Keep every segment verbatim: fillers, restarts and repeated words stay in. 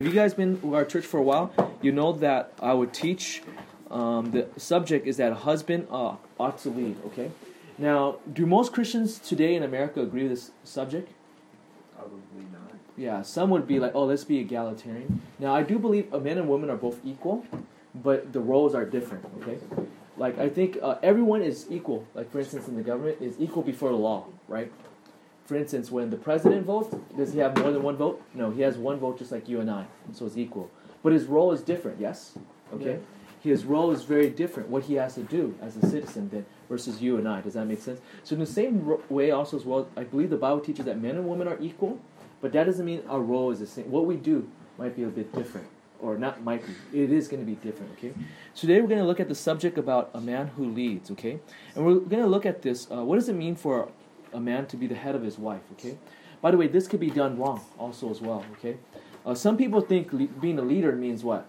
If you guys been to our church for a while, you know that I would teach, um, the subject is that a husband uh, ought to lead, okay? Now, do most Christians today in America agree with this subject? Probably not. Yeah, some would be like, oh, let's be egalitarian. Now, I do believe men and women are both equal, but the roles are different, okay? Like, I think uh, everyone is equal. Like, for instance, in the government, is equal before the law, right? For instance, when the president votes, does he have more than one vote? No, he has one vote just like you and I, so it's equal. But his role is different, yes? Okay? Yeah. His role is very different, what he has to do as a citizen then versus you and I. Does that make sense? So in the same ro- way also as well, I believe the Bible teaches that men and women are equal, but that doesn't mean our role is the same. What we do might be a bit different, or not might be. It is going to be different, okay? Today we're going to look at the subject about a man who leads, okay? And we're going to look at this, uh, what does it mean for a man to be the head of his wife, okay? By the way, this could be done wrong also as well, okay? Uh, some people think le- being a leader means what?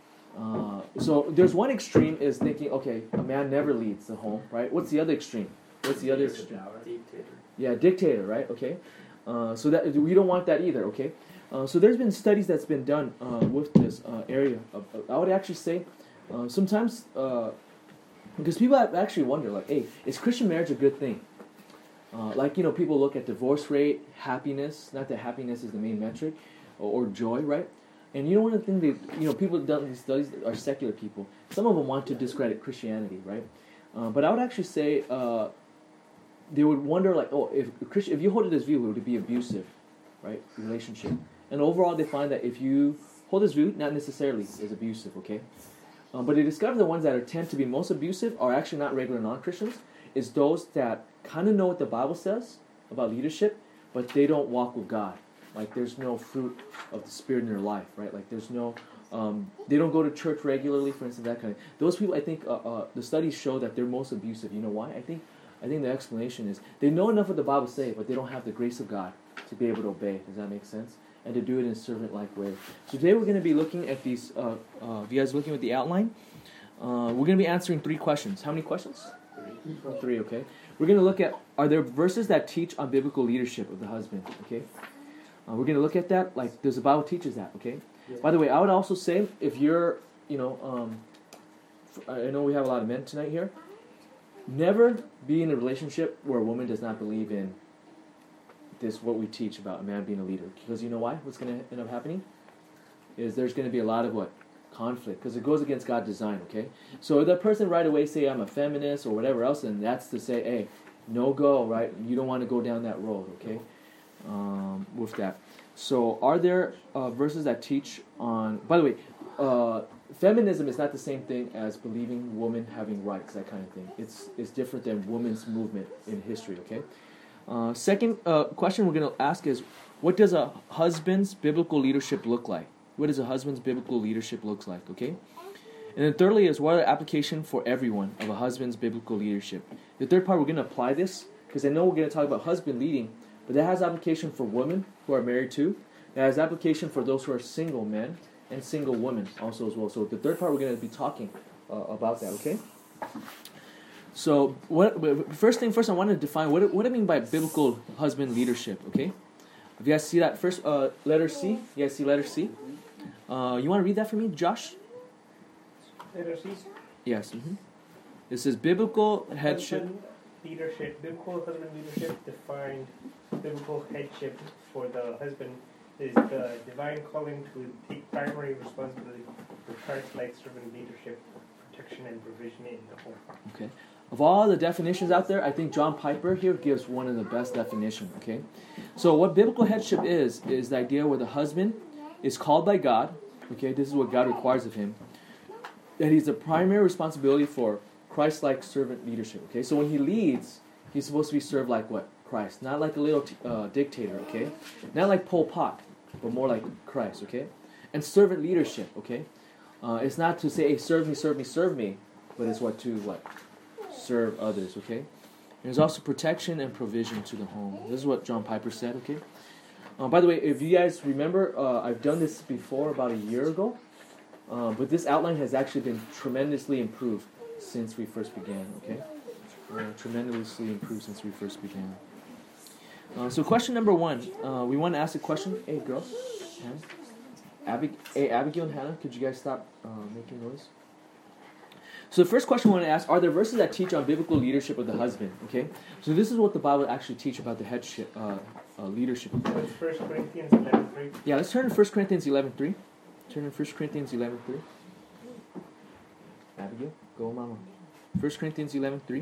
Uh, so there's one extreme is thinking, okay, a man never leads the home, right? What's the other extreme? What's the other extreme? Dictator. Yeah, dictator, right? Okay. Uh, so that we don't want that either, okay? Uh, so there's been studies that's been done uh, with this uh, area. Of, of, I would actually say uh, sometimes, uh, because people actually wonder, like, hey, is Christian marriage a good thing? Uh, like, you know, people look at divorce rate, happiness, not that happiness is the main metric, or, or joy, right? And you know, one of the things that, you know, people who've done these studies are secular people. Some of them want to discredit Christianity, right? Uh, but I would actually say uh, they would wonder, like, oh, if Christian, if you hold this view, would it be abusive, right, relationship? And overall, they find that if you hold this view, not necessarily is abusive, okay? Um, but they discover the ones that are tend to be most abusive are actually not regular non-Christians, is those that kind of know what the Bible says about leadership, but they don't walk with God. Like, there's no fruit of the Spirit in their life, right? Like, there's no, um, they don't go to church regularly, for instance, that kind of. Those people, I think, uh, uh, the studies show that they're most abusive. You know why? I think, I think the explanation is they know enough what the Bible says, but they don't have the grace of God to be able to obey. Does that make sense? And to do it in a servant-like way. So today we're going to be looking at these. Uh, uh, if you guys are looking at the outline, uh, we're going to be answering three questions. How many questions? Three. Three. Okay. We're going to look at, are there verses that teach on biblical leadership of the husband? Okay. Uh, we're going to look at that, like, does the Bible teaches that, okay? Yeah. By the way, I would also say, if you're, you know, um, I know we have a lot of men tonight here, never be in a relationship where a woman does not believe in this, what we teach about a man being a leader. Because you know why? What's going to end up happening is there's going to be a lot of what? Conflict. Because it goes against God's design, okay? So if that person right away say, I'm a feminist or whatever else, then that's to say, hey, no go, right? You don't want to go down that road, okay? Um, with that. So are there uh, verses that teach on, by the way, uh, feminism is not the same thing as believing women having rights, that kind of thing. It's it's different than women's movement in history, okay? Uh, second uh, question we're going to ask is, what does a husband's biblical leadership look like? What does a husband's biblical leadership looks like, okay? And then thirdly is, what are the application for everyone of a husband's biblical leadership? The third part, we're going to apply this, because I know we're going to talk about husband leading, but that has application for women who are married too. That has application for those who are single men and single women also as well. So the third part, we're going to be talking uh, about that, okay? So what? First thing first, I want to define what, what I mean by biblical husband leadership, okay? If you guys see that first uh, letter C, you guys see letter C? Uh, you want to read that for me, Josh? Letter C? Yes. Mm-hmm. It says biblical headship. Husband leadership. Biblical husband leadership defined. Biblical headship for the husband is the divine calling to take primary responsibility for Christ-like servant leadership, protection, and provision in the home. Okay. Of all the definitions out there, I think John Piper here gives one of the best definitions, okay? So what biblical headship is, is the idea where the husband is called by God, okay? This is what God requires of him, that he's the primary responsibility for Christ-like servant leadership, okay? So when he leads, he's supposed to be served like what? Christ. Not like a little t- uh, dictator, okay? Not like Pol Pot, but more like Christ, okay? And servant leadership, okay? Uh, it's not to say, hey, serve me, serve me, serve me, but it's what to, what? Serve others, okay? And there's also protection and provision to the home. This is what John Piper said, okay? Uh, by the way, if you guys remember, uh, I've done this before about a year ago, uh, but this outline has actually been tremendously improved since we first began, okay? Uh, tremendously improved since we first began. Uh, so question number one, uh, we want to ask a question. Hey, girl. Abig- hey, Abigail and Hannah, could you guys stop uh, making noise? So the first question I want to ask, are there verses that teach on biblical leadership of the husband? Okay, so this is what the Bible actually teach about the headship, uh, uh, leadership. It's First Corinthians eleven three. Yeah, let's turn to First Corinthians eleven three. Turn to First Corinthians eleven three. Abigail, go mama. First Corinthians eleven three.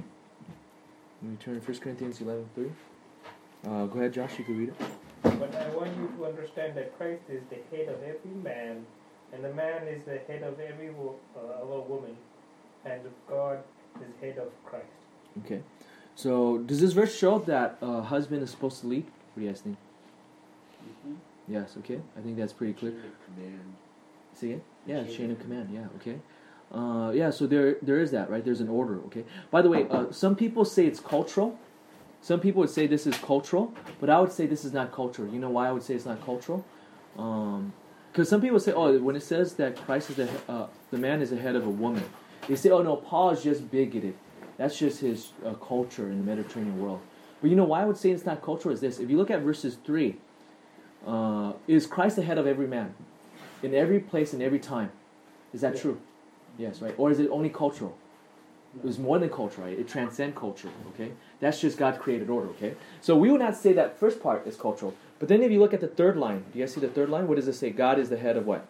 Let me turn to First Corinthians eleven three. Uh, go ahead, Josh, you can read it. But I want you to understand that Christ is the head of every man, and the man is the head of every wo- uh, other woman, and God is head of Christ. Okay. So, does this verse show that a uh, husband is supposed to lead? What do you guys think? Mm-hmm. Yes, okay. I think that's pretty clear. Chain of command. See it? Yeah, Chain chain of of command. Yeah, okay. Uh, yeah, so there there is that, right? There's an order, okay? By the way, uh, some people say it's cultural. Some people would say this is cultural, but I would say this is not cultural. You know why I would say it's not cultural? Um, because some people say, oh, when it says that Christ is the he- uh, the man is the head of a woman, they say, oh no, Paul is just bigoted. That's just his uh, culture in the Mediterranean world. But you know why I would say it's not cultural is this. If you look at verses three, uh, is Christ the head of every man? In every place, in every time. Is that Yeah. true? Yes, right? Or is it only cultural? It was more than culture, right? It transcends culture, okay? That's just God's created order, okay? So we would not say that first part is cultural. But then if you look at the third line, do you guys see the third line? What does it say? God is the head of what?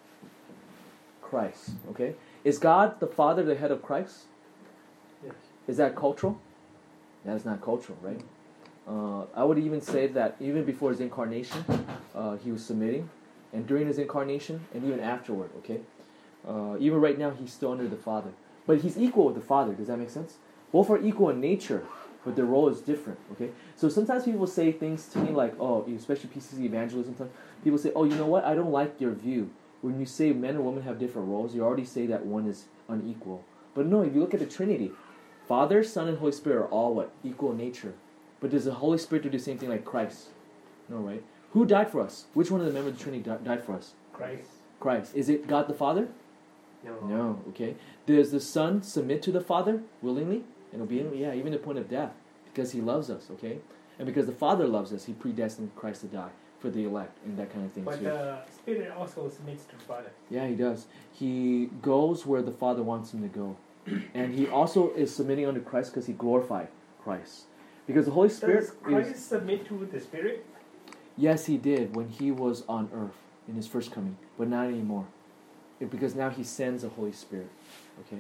Christ, okay? Is God the Father the head of Christ? Yes. Is that cultural? That is not cultural, right? Uh, I would even say that even before his incarnation, uh, he was submitting. And during his incarnation, and even afterward, okay? Uh, even right now, he's still under the Father. But he's equal with the Father. Does that make sense? Both are equal in nature, but their role is different, okay? So sometimes people say things to me like, oh, especially P C C evangelism, people say, oh, you know what? I don't like your view. When you say men and women have different roles, you already say that one is unequal. But no, if you look at the Trinity, Father, Son, and Holy Spirit are all what? Equal in nature. But does the Holy Spirit do the same thing like Christ? No, right? Who died for us? Which one of the members of the Trinity di- died for us? Christ. Christ. Is it God the Father? No. No, okay. Does the Son submit to the Father willingly and obediently? Yeah, even to the point of death. Because he loves us, okay? And because the Father loves us, he predestined Christ to die for the elect and that kind of thing But too. the Spirit also submits to the Father. Yeah, he does. He goes where the Father wants him to go. And he also is submitting under Christ because he glorified Christ. Because the Holy Spirit Does Christ is... submit to the Spirit? Yes, he did when he was on earth in his first coming, but not anymore. It- because now he sends the Holy Spirit. Okay?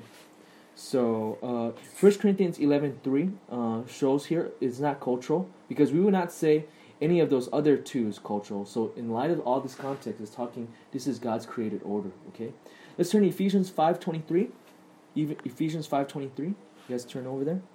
So, uh, First Corinthians eleven three uh, shows here it's not cultural, because we would not say any of those other two is cultural. So, in light of all this context, it's talking, this is God's created order. Okay? Let's turn to Ephesians five twenty-three. Ephesians five twenty-three. You guys turn over there.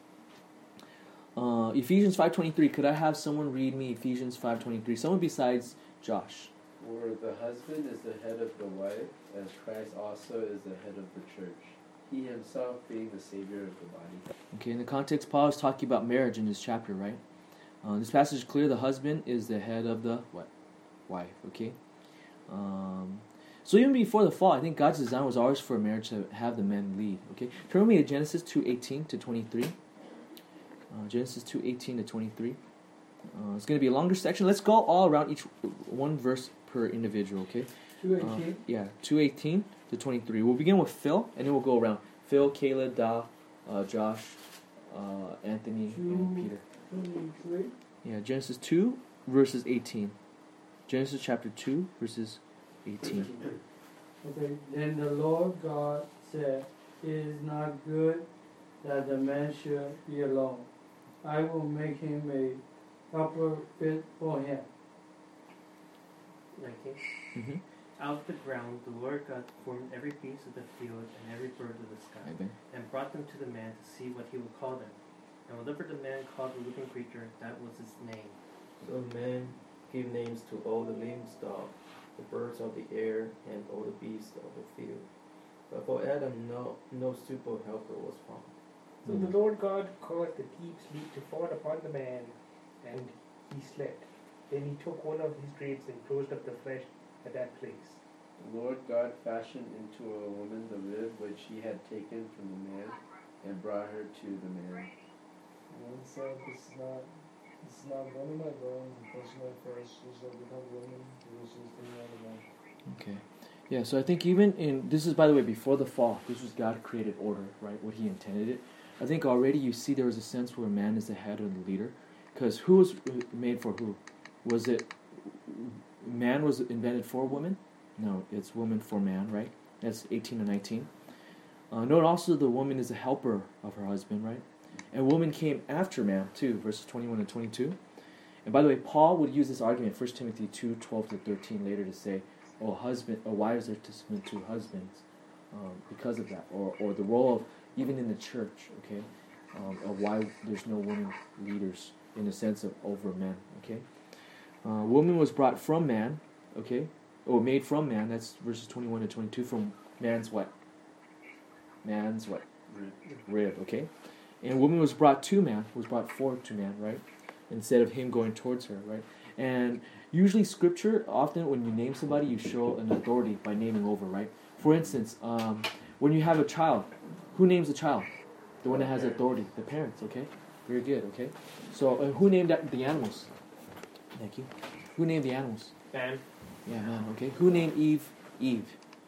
Uh, Ephesians five twenty-three. Could I have someone read me Ephesians five twenty-three? Someone besides Josh. For the husband is the head of the wife, as Christ also is the head of the church, he himself being the Savior of the body. Okay, in the context, Paul is talking about marriage in this chapter, right? Uh, this passage is clear. The husband is the head of the what? Wife. Okay. Um, so even before the fall, I think God's design was always for marriage to have the men lead. Okay. Turn with me to Genesis two eighteen to twenty-three. Uh, Genesis two eighteen to twenty-three. Uh, it's going to be a longer section. Let's go all around each one verse per individual. Okay. two Uh, eighteen. yeah, two eighteen to twenty-three. We'll begin with Phil, and then we'll go around. Phil, Caleb, Da, uh, Josh, uh, Anthony, and Two. Peter. twenty-three. Yeah, Genesis two, verses eighteen. Genesis chapter two, verses eighteen. Okay. Then the Lord God said, "It is not good that the man should be alone. I will make him a helper fit for him." nineteen. Mm-hmm. Out of the ground the Lord God formed every beast of the field and every bird of the sky, and brought them to the man to see what he would call them. And whatever the man called the living creature, that was its name. So man gave names to all the livestock, the birds of the air, and all the beasts of the field. But for Adam no no suitable helper was found. So the Lord God caused a deep sleep to fall upon the man, and he slept. Then he took one of his ribs and closed up the flesh at that place. The Lord God fashioned into a woman the rib which he had taken from the man, and brought her to the man. And he said, "This is not, this is not bone of my bones, and flesh of my flesh. She shall become woman, because she is taken out of man." Okay. Yeah, so I think even in, this is, by the way, before the fall, this was God created order, right, what he intended it. I think already you see there was a sense where man is the head or the leader, because who was made for who? Was it, man was invented for woman? No, it's woman for man, right? That's eighteen and nineteen. Uh, note also the woman is a helper of her husband, right? And woman came after man, too, verses twenty-one and twenty-two. And by the way, Paul would use this argument, First Timothy two, twelve to thirteen, later to say, oh, husband, or wives are to submit to husbands um, because of that. Or, or the role of, even in the church, okay, um, of why there's no women leaders in the sense of over men, okay? Uh, woman was brought from man, okay, or made from man, that's verses twenty-one to twenty-two, from man's what? Man's what? Rib. Rib, okay? And woman was brought to man, was brought forth to man, right? Instead of him going towards her, right? And usually scripture, often when you name somebody, you show an authority by naming over, right? For instance, um, when you have a child, who names the child? The one that has authority, the parents, okay? Very good, okay? So uh, who named that, the animals? Thank you. Who named the animals? Man. Yeah, man, okay. Who named Eve? Eve.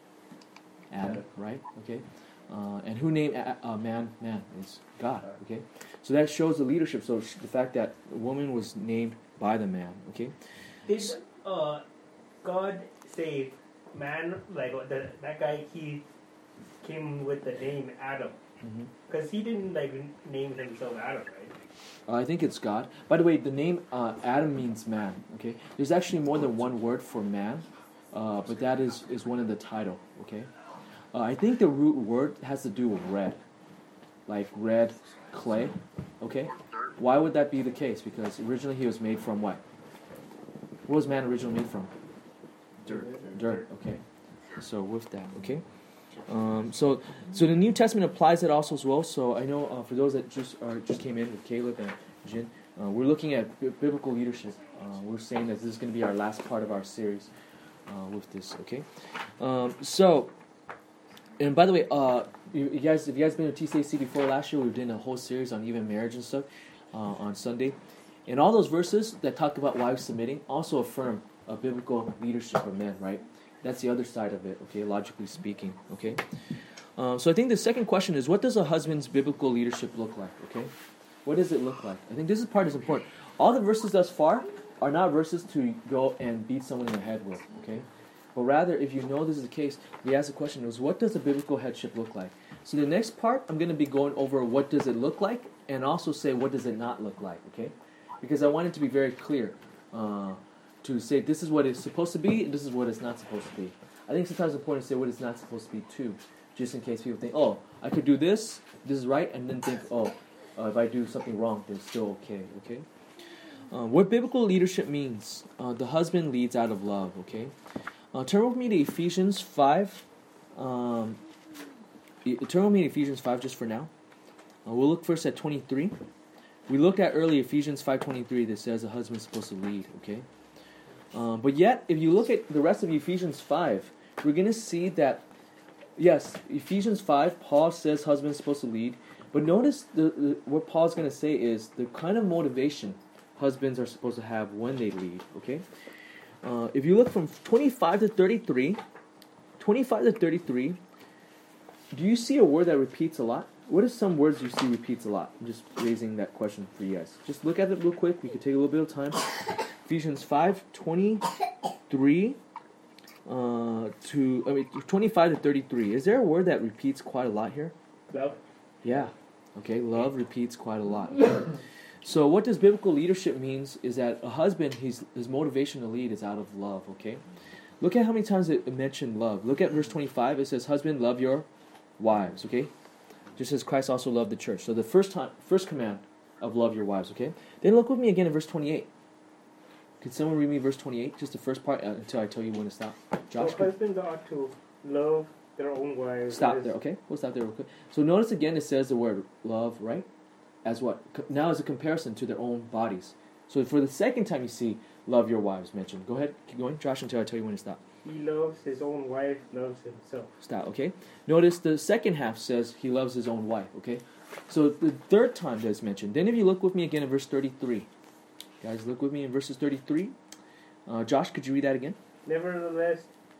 Adam, right? Okay. Uh, and who named a- uh, man? Man. It's God, okay? So that shows the leadership. So sh- the fact that the woman was named by the man, okay? Did uh, God say man, like uh, the, that guy, he came with the name Adam? Mm-hmm. Because he didn't like name himself Adam, right? Uh, I think it's God. By the way, the name uh, Adam means man, okay? There's actually more than one word for man, uh, but that is, is one of the title, okay? Uh, I think the root word has to do with red, like red clay, okay? Why would that be the case? Because originally he was made from what? What was man originally made from? Dirt. Dirt, okay. So with that, okay? Um, so so the New Testament applies it also as well. So I know uh, for those that just are, just came in with Caleb and Jin, uh, we're looking at b- biblical leadership. Uh, we're saying that this is going to be our last part of our series uh, with this, okay? Um, so... And by the way, uh, you, you guys, if you guys been to T C A C before last year, we did a whole series on even marriage and stuff uh, on Sunday. And all those verses that talk about wives submitting also affirm a biblical leadership of men, right? That's the other side of it, okay, logically speaking, okay? Um, so I think the second question is, what does a husband's biblical leadership look like, okay? What does it look like? I think this is part is important. All the verses thus far are not verses to go and beat someone in the head with, okay? But rather, if you know this is the case, we ask the question is, what does a biblical headship look like? So the next part, I'm going to be going over what does it look like, and also say what does it not look like, okay? Because I want it to be very clear uh, to say this is what it's supposed to be, and this is what it's not supposed to be. I think sometimes it's important to say what it's not supposed to be too, just in case people think, oh, I could do this, this is right, and then think, oh, uh, if I do something wrong, then it's still okay, okay? Uh, what biblical leadership means, uh, the husband leads out of love, okay? Uh, turn with me to Ephesians five. Um, e- turn with me to Ephesians five just for now. Uh, we'll look first at twenty-three. We looked at earlier Ephesians five twenty-three that says a husband is supposed to lead, okay? Um, but yet, if you look at the rest of Ephesians five, we're going to see that, yes, Ephesians five, Paul says husband is supposed to lead. But notice the, the, what Paul's going to say is the kind of motivation husbands are supposed to have when they lead, okay? Uh, if you look from twenty-five to thirty-three, twenty-five to thirty-three, do you see a word that repeats a lot? What are some words you see repeats a lot? I'm just raising that question for you guys. Just look at it real quick. We could take a little bit of time. Ephesians five, twenty-three uh, to, I mean, twenty-five to thirty-three. Is there a word that repeats quite a lot here? Love. Yeah. Okay, love repeats quite a lot. So what does biblical leadership means is that a husband, his, his motivation to lead is out of love, okay? Look at how many times it mentioned love. Look at verse twenty-five. It says, husband, love your wives, okay? Just as Christ also loved the church. So the first time, first command of love your wives, okay? Then look with me again in verse twenty-eight. Could someone read me verse twenty-eight? Just the first part uh, until I tell you when to stop. Josh, So could- husbands ought to love their own wives. stop as- there, okay? We'll stop there real quick. So notice again it says the word love, right? As what? Co- Now as a comparison to their own bodies. So for the second time you see love your wives mentioned. Go ahead, keep going, Josh, until I tell you when to stop. He loves his own wife, loves himself. Stop, okay? Notice the second half says he loves his own wife, okay? So the third time that is mentioned. Then if you look with me again in verse thirty-three. Guys, look with me in verses thirty-three. Uh, Josh, could you read that again? Nevertheless,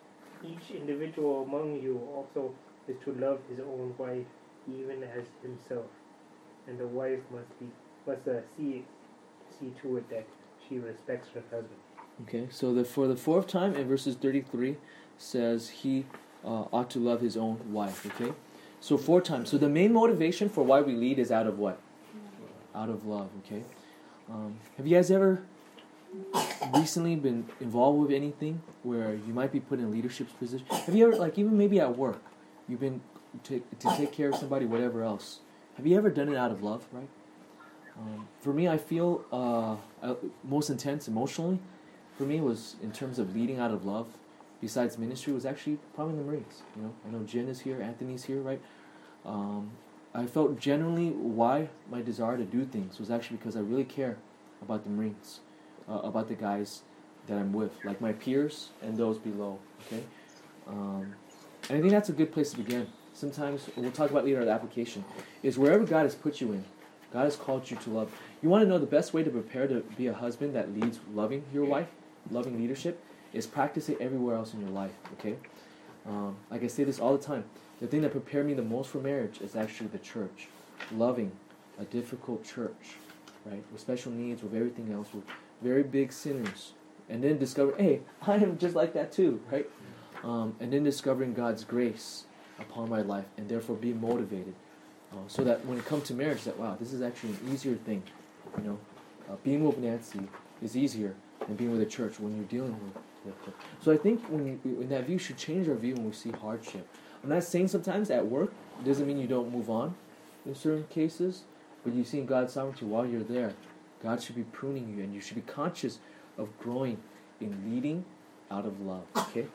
each individual among you also is to love his own wife, even as himself, and the wife must be must uh, see see to it that she respects her husband. Okay, so the for the fourth time in verses thirty-three says he uh, ought to love his own wife. Okay, so four times. So the main motivation for why we lead is out of what? Out of love. Okay. Um, have you guys ever recently been involved with anything where you might be put in a leadership position? Have you ever, like, even maybe at work, you've been to, to take care of somebody, whatever else? Have you ever done it out of love, right? Um, for me, I feel uh, uh, most intense emotionally. For me, was in terms of leading out of love. Besides ministry, was actually probably the Marines. You know, I know Jen is here, Anthony's here, right? Um, I felt genuinely why my desire to do things was actually because I really care about the Marines, uh, about the guys that I'm with, like my peers and those below. Okay, um, and I think that's a good place to begin. Sometimes we'll talk about later the application is wherever God has put you in, God has called you to love. You want to know the best way to prepare to be a husband that leads loving your wife, loving leadership, is practice it everywhere else in your life. Okay, um, like I say this all the time. The thing that prepared me the most for marriage is actually the church. Loving a difficult church, right? With special needs, with everything else, with very big sinners. And then discover, hey, I am just like that too, right? Um, and then discovering God's grace upon my life and therefore being motivated. Uh, so that when it comes to marriage, that, wow, this is actually an easier thing. You know, uh, being with Nancy is easier than being with a church when you're dealing with, with her. So I think when, you, when that view should change our view when we see hardship. I'm not saying sometimes at work, it doesn't mean you don't move on in certain cases, but you see in God's sovereignty while you're there, God should be pruning you, and you should be conscious of growing in leading out of love, okay?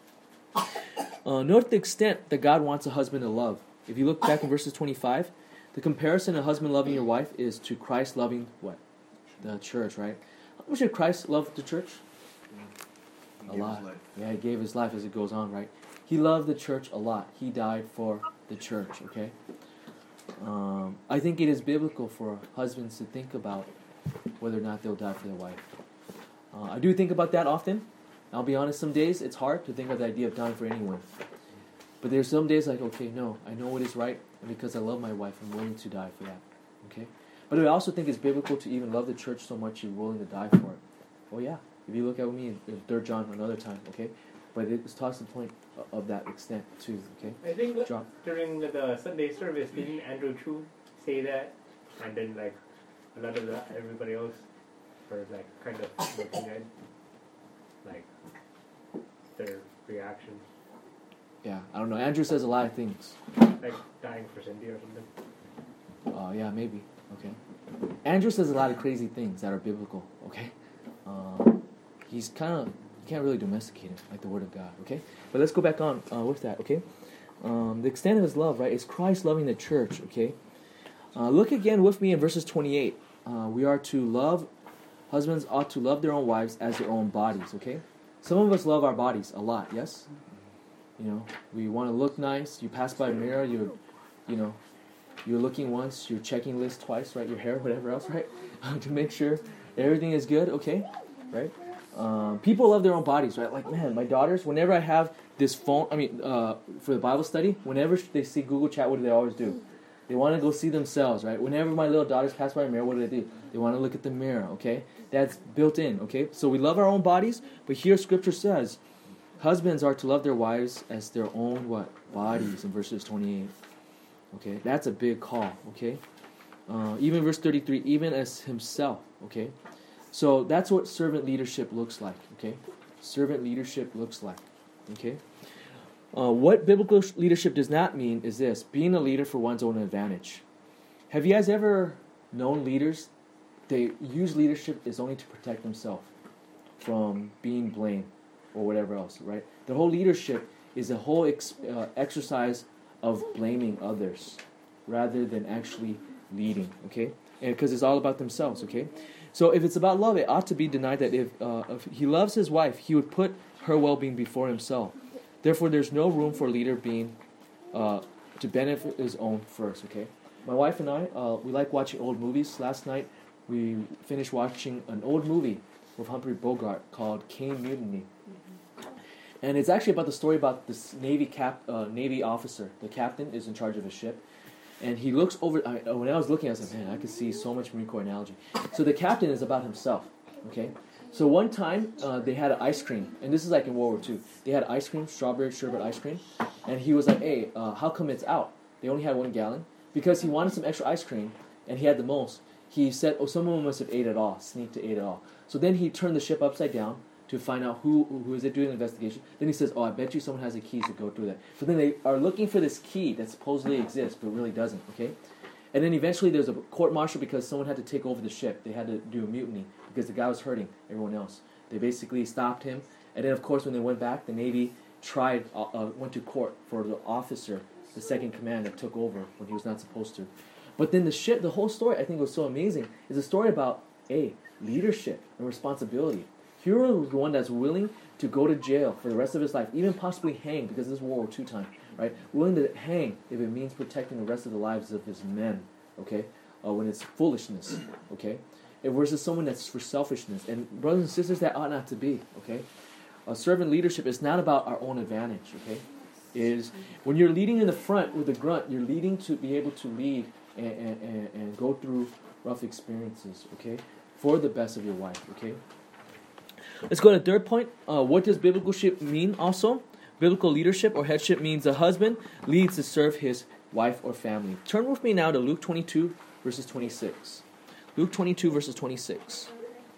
Uh, note the extent that God wants a husband to love. If you look back in verses twenty-five, the comparison of husband loving your wife is to Christ loving what? The church, right? How much did Christ love the church? A lot. Yeah, he gave his life as it goes on, right? He loved the church a lot. He died for the church, okay? Um, I think it is biblical for husbands to think about whether or not they'll die for their wife. Uh, I do think about that often. I'll be honest, some days it's hard to think of the idea of dying for anyone. But there's some days like, okay, no, I know what is right, and because I love my wife, I'm willing to die for that, okay? But I also think it's biblical to even love the church so much you're willing to die for it. Oh yeah, if you look at me in Third John another time, okay? But it talks to the point of that extent too, okay? I think John. during the Sunday service, didn't Andrew Chu say that? And then like a lot of the, everybody else were like kind of looking at like their reaction. Yeah, I don't know. Andrew says a lot of things. Like dying for Cindy or something. Oh, uh, yeah, maybe. Okay. Andrew says a lot of crazy things that are biblical, okay? Um, he's kind of, you can't really domesticate him like the Word of God, okay? But let's go back on uh, with that, okay? Um, the extent of his love, right, is Christ loving the church, okay? Uh, look again with me in verses twenty-eight. Uh, we are to love, husbands ought to love their own wives as their own bodies, okay? Some of us love our bodies a lot, yes? You know, we want to look nice. You pass by a mirror, you're, you know, you're looking once, you're checking list twice, right? Your hair, whatever else, right? to make sure everything is good, okay? Right? Um, people love their own bodies, right? Like, man, my daughters, whenever I have this phone, I mean, uh, for the Bible study, whenever they see Google Chat, what do they always do? They want to go see themselves, right? Whenever my little daughters pass by a mirror, what do they do? They want to look at the mirror, okay? That's built in, okay? So we love our own bodies, but here Scripture says, husbands are to love their wives as their own, what? Bodies, in verses twenty-eight. Okay? That's a big call, okay? Uh, even verse thirty-three, even as himself, okay? So that's what servant leadership looks like, okay? Servant leadership looks like, okay? Uh, what biblical leadership does not mean is this, being a leader for one's own advantage. Have you guys ever known leaders, they use leadership is only to protect themselves from being blamed or whatever else, right? The whole leadership is a whole ex- uh, exercise of blaming others rather than actually leading, okay? And because it's all about themselves, okay? So if it's about love, it ought to be denied that if, uh, if he loves his wife, he would put her well-being before himself. Therefore, there's no room for a leader being uh, to benefit his own first, okay? My wife and I, uh, we like watching old movies. Last night, we finished watching an old movie with Humphrey Bogart called Caine Mutiny. And it's actually about the story about this Navy cap, uh, Navy officer. The captain is in charge of a ship. And he looks over, I, when I was looking, I was like, man, I could see so much Marine Corps analogy. So the captain is about himself, okay? So one time, uh, they had an ice cream, and this is like in World War Two. They had ice cream, strawberry sherbet ice cream, and he was like, hey, uh, how come it's out? They only had one gallon. Because he wanted some extra ice cream, and he had the most, he said, oh, someone must have ate it all, sneaked to ate it all. So then he turned the ship upside down to find out who who is it doing the investigation. Then he says, oh, I bet you someone has a key to go through that. So then they are looking for this key that supposedly exists, but really doesn't, okay? And then eventually there's a court-martial because someone had to take over the ship. They had to do a mutiny because the guy was hurting everyone else. They basically stopped him. And then, of course, when they went back, the Navy tried, uh, uh, went to court for the officer, the second command that took over when he was not supposed to. But then the ship, the whole story, I think was so amazing, is a story about, A, leadership and responsibility. Hero was the one that's willing to go to jail for the rest of his life, even possibly hang, because this is World War Two time, right? Willing to hang if it means protecting the rest of the lives of his men, okay? Uh, when it's foolishness, okay? And versus someone that's for selfishness. And brothers and sisters, that ought not to be, okay? Uh, servant leadership is not about our own advantage, okay? It is when you're leading in the front with a grunt, you're leading to be able to lead and, and, and, and go through rough experiences, okay? For the best of your wife, okay? Let's go to the third point. Uh, what does biblical leadership mean also? Biblical leadership or headship means a husband leads to serve his wife or family. Turn with me now to Luke twenty-two, verses twenty-six. Luke twenty-two, verses twenty-six.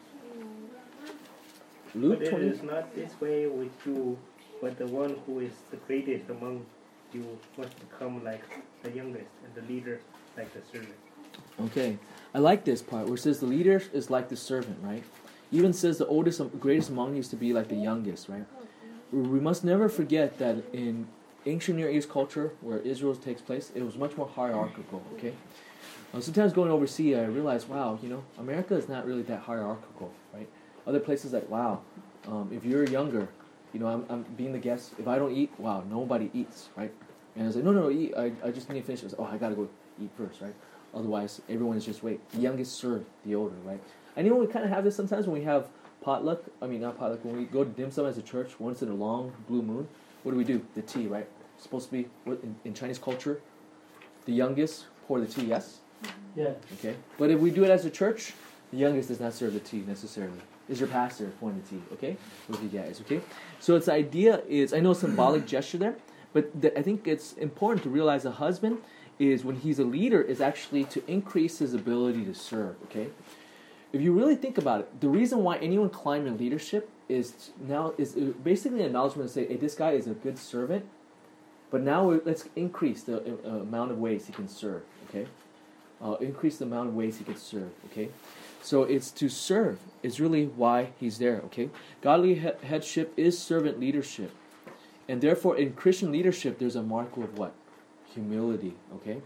Luke but it twenty. is not this way with you, but the one who is the greatest among you must become like the youngest, and the leader like the servant. Okay, I like this part where it says the leader is like the servant, right? Even says the oldest, greatest among you is to be like the youngest, right? We must never forget that in ancient Near East culture, where Israel takes place, it was much more hierarchical, okay? Uh, sometimes going overseas, I realize, wow, you know, America is not really that hierarchical, right? Other places like, wow, um, if you're younger, you know, I'm, I'm being the guest, if I don't eat, wow, nobody eats, right? And I was like, no, no, no, eat, I, I just need to finish. I was like, oh, I gotta go eat first, right? Otherwise, everyone is just wait. The youngest serve the older, right? I know we kind of have this sometimes when we have potluck. I mean, not potluck. When we go to dim sum as a church, once in a long blue moon, what do we do? The tea, right? It's supposed to be what in, in Chinese culture, the youngest pour the tea. Yes. Yeah. Okay. But if we do it as a church, the youngest does not serve the tea necessarily. Is your pastor pouring the tea? Okay. With you guys. Okay. So its idea is, I know symbolic gesture there, but the, I think it's important to realize a husband is when he's a leader is actually to increase his ability to serve. Okay. If you really think about it, the reason why anyone climb in leadership is now is basically an acknowledgement to say, hey, this guy is a good servant, but now let's increase the uh, amount of ways he can serve, okay? Uh, increase the amount of ways he can serve, okay? So it's to serve is really why he's there, okay? Godly he- headship is servant leadership. And therefore, in Christian leadership, there's a mark of what? Humility, okay?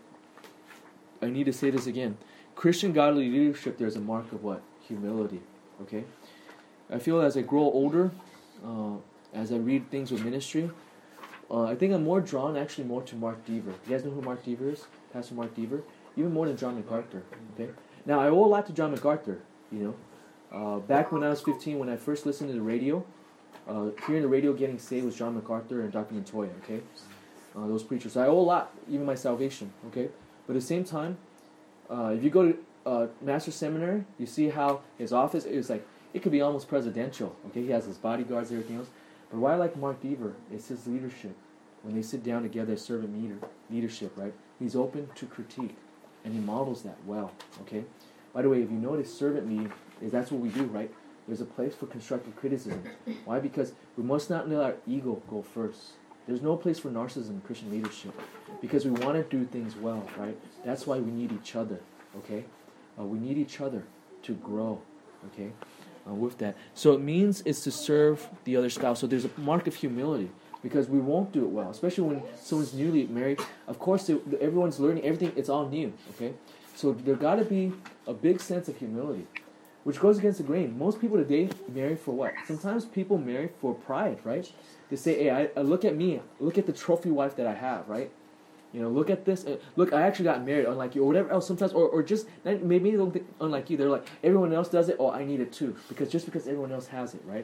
I need to say this again. Christian godly leadership, there's a mark of what? Humility. Okay? I feel as I grow older, uh, as I read things with ministry, uh, I think I'm more drawn actually more to Mark Deaver. You guys know who Mark Deaver is? Pastor Mark Deaver? Even more than John MacArthur. Okay? Now, I owe a lot to John MacArthur, you know. Uh, back when I was fifteen, when I first listened to the radio, uh, hearing the radio getting saved was John MacArthur and Doctor Montoya, okay? Uh, those preachers. So I owe a lot, even my salvation, okay? But at the same time, Uh, if you go to uh, Master Seminary, you see how his office is like, it could be almost presidential. Okay, he has his bodyguards and everything else. But why I like Mark Deaver is his leadership. When they sit down together as servant leader, leadership, right? He's open to critique, and he models that well. Okay. By the way, if you notice, servant lead is that's what we do, right? There's a place for constructive criticism. Why? Because we must not let our ego go first. There's no place for narcissism in Christian leadership because we want to do things well, right? That's why we need each other, okay? Uh, we need each other to grow, okay, uh, with that. So it means it's to serve the other spouse. So there's a mark of humility because we won't do it well, especially when someone's newly married. Of course, they, everyone's learning everything. It's all new, okay? So there got to be a big sense of humility, which goes against the grain. Most people today marry for what? Sometimes people marry for pride, right? They say, hey, I, I look at me. Look at the trophy wife that I have, right? You know, look at this. Uh, look, I actually got married, unlike you, or whatever else sometimes. Or, or just, maybe they don't think unlike you. They're like, everyone else does it, oh, I need it too. Because just because everyone else has it, right?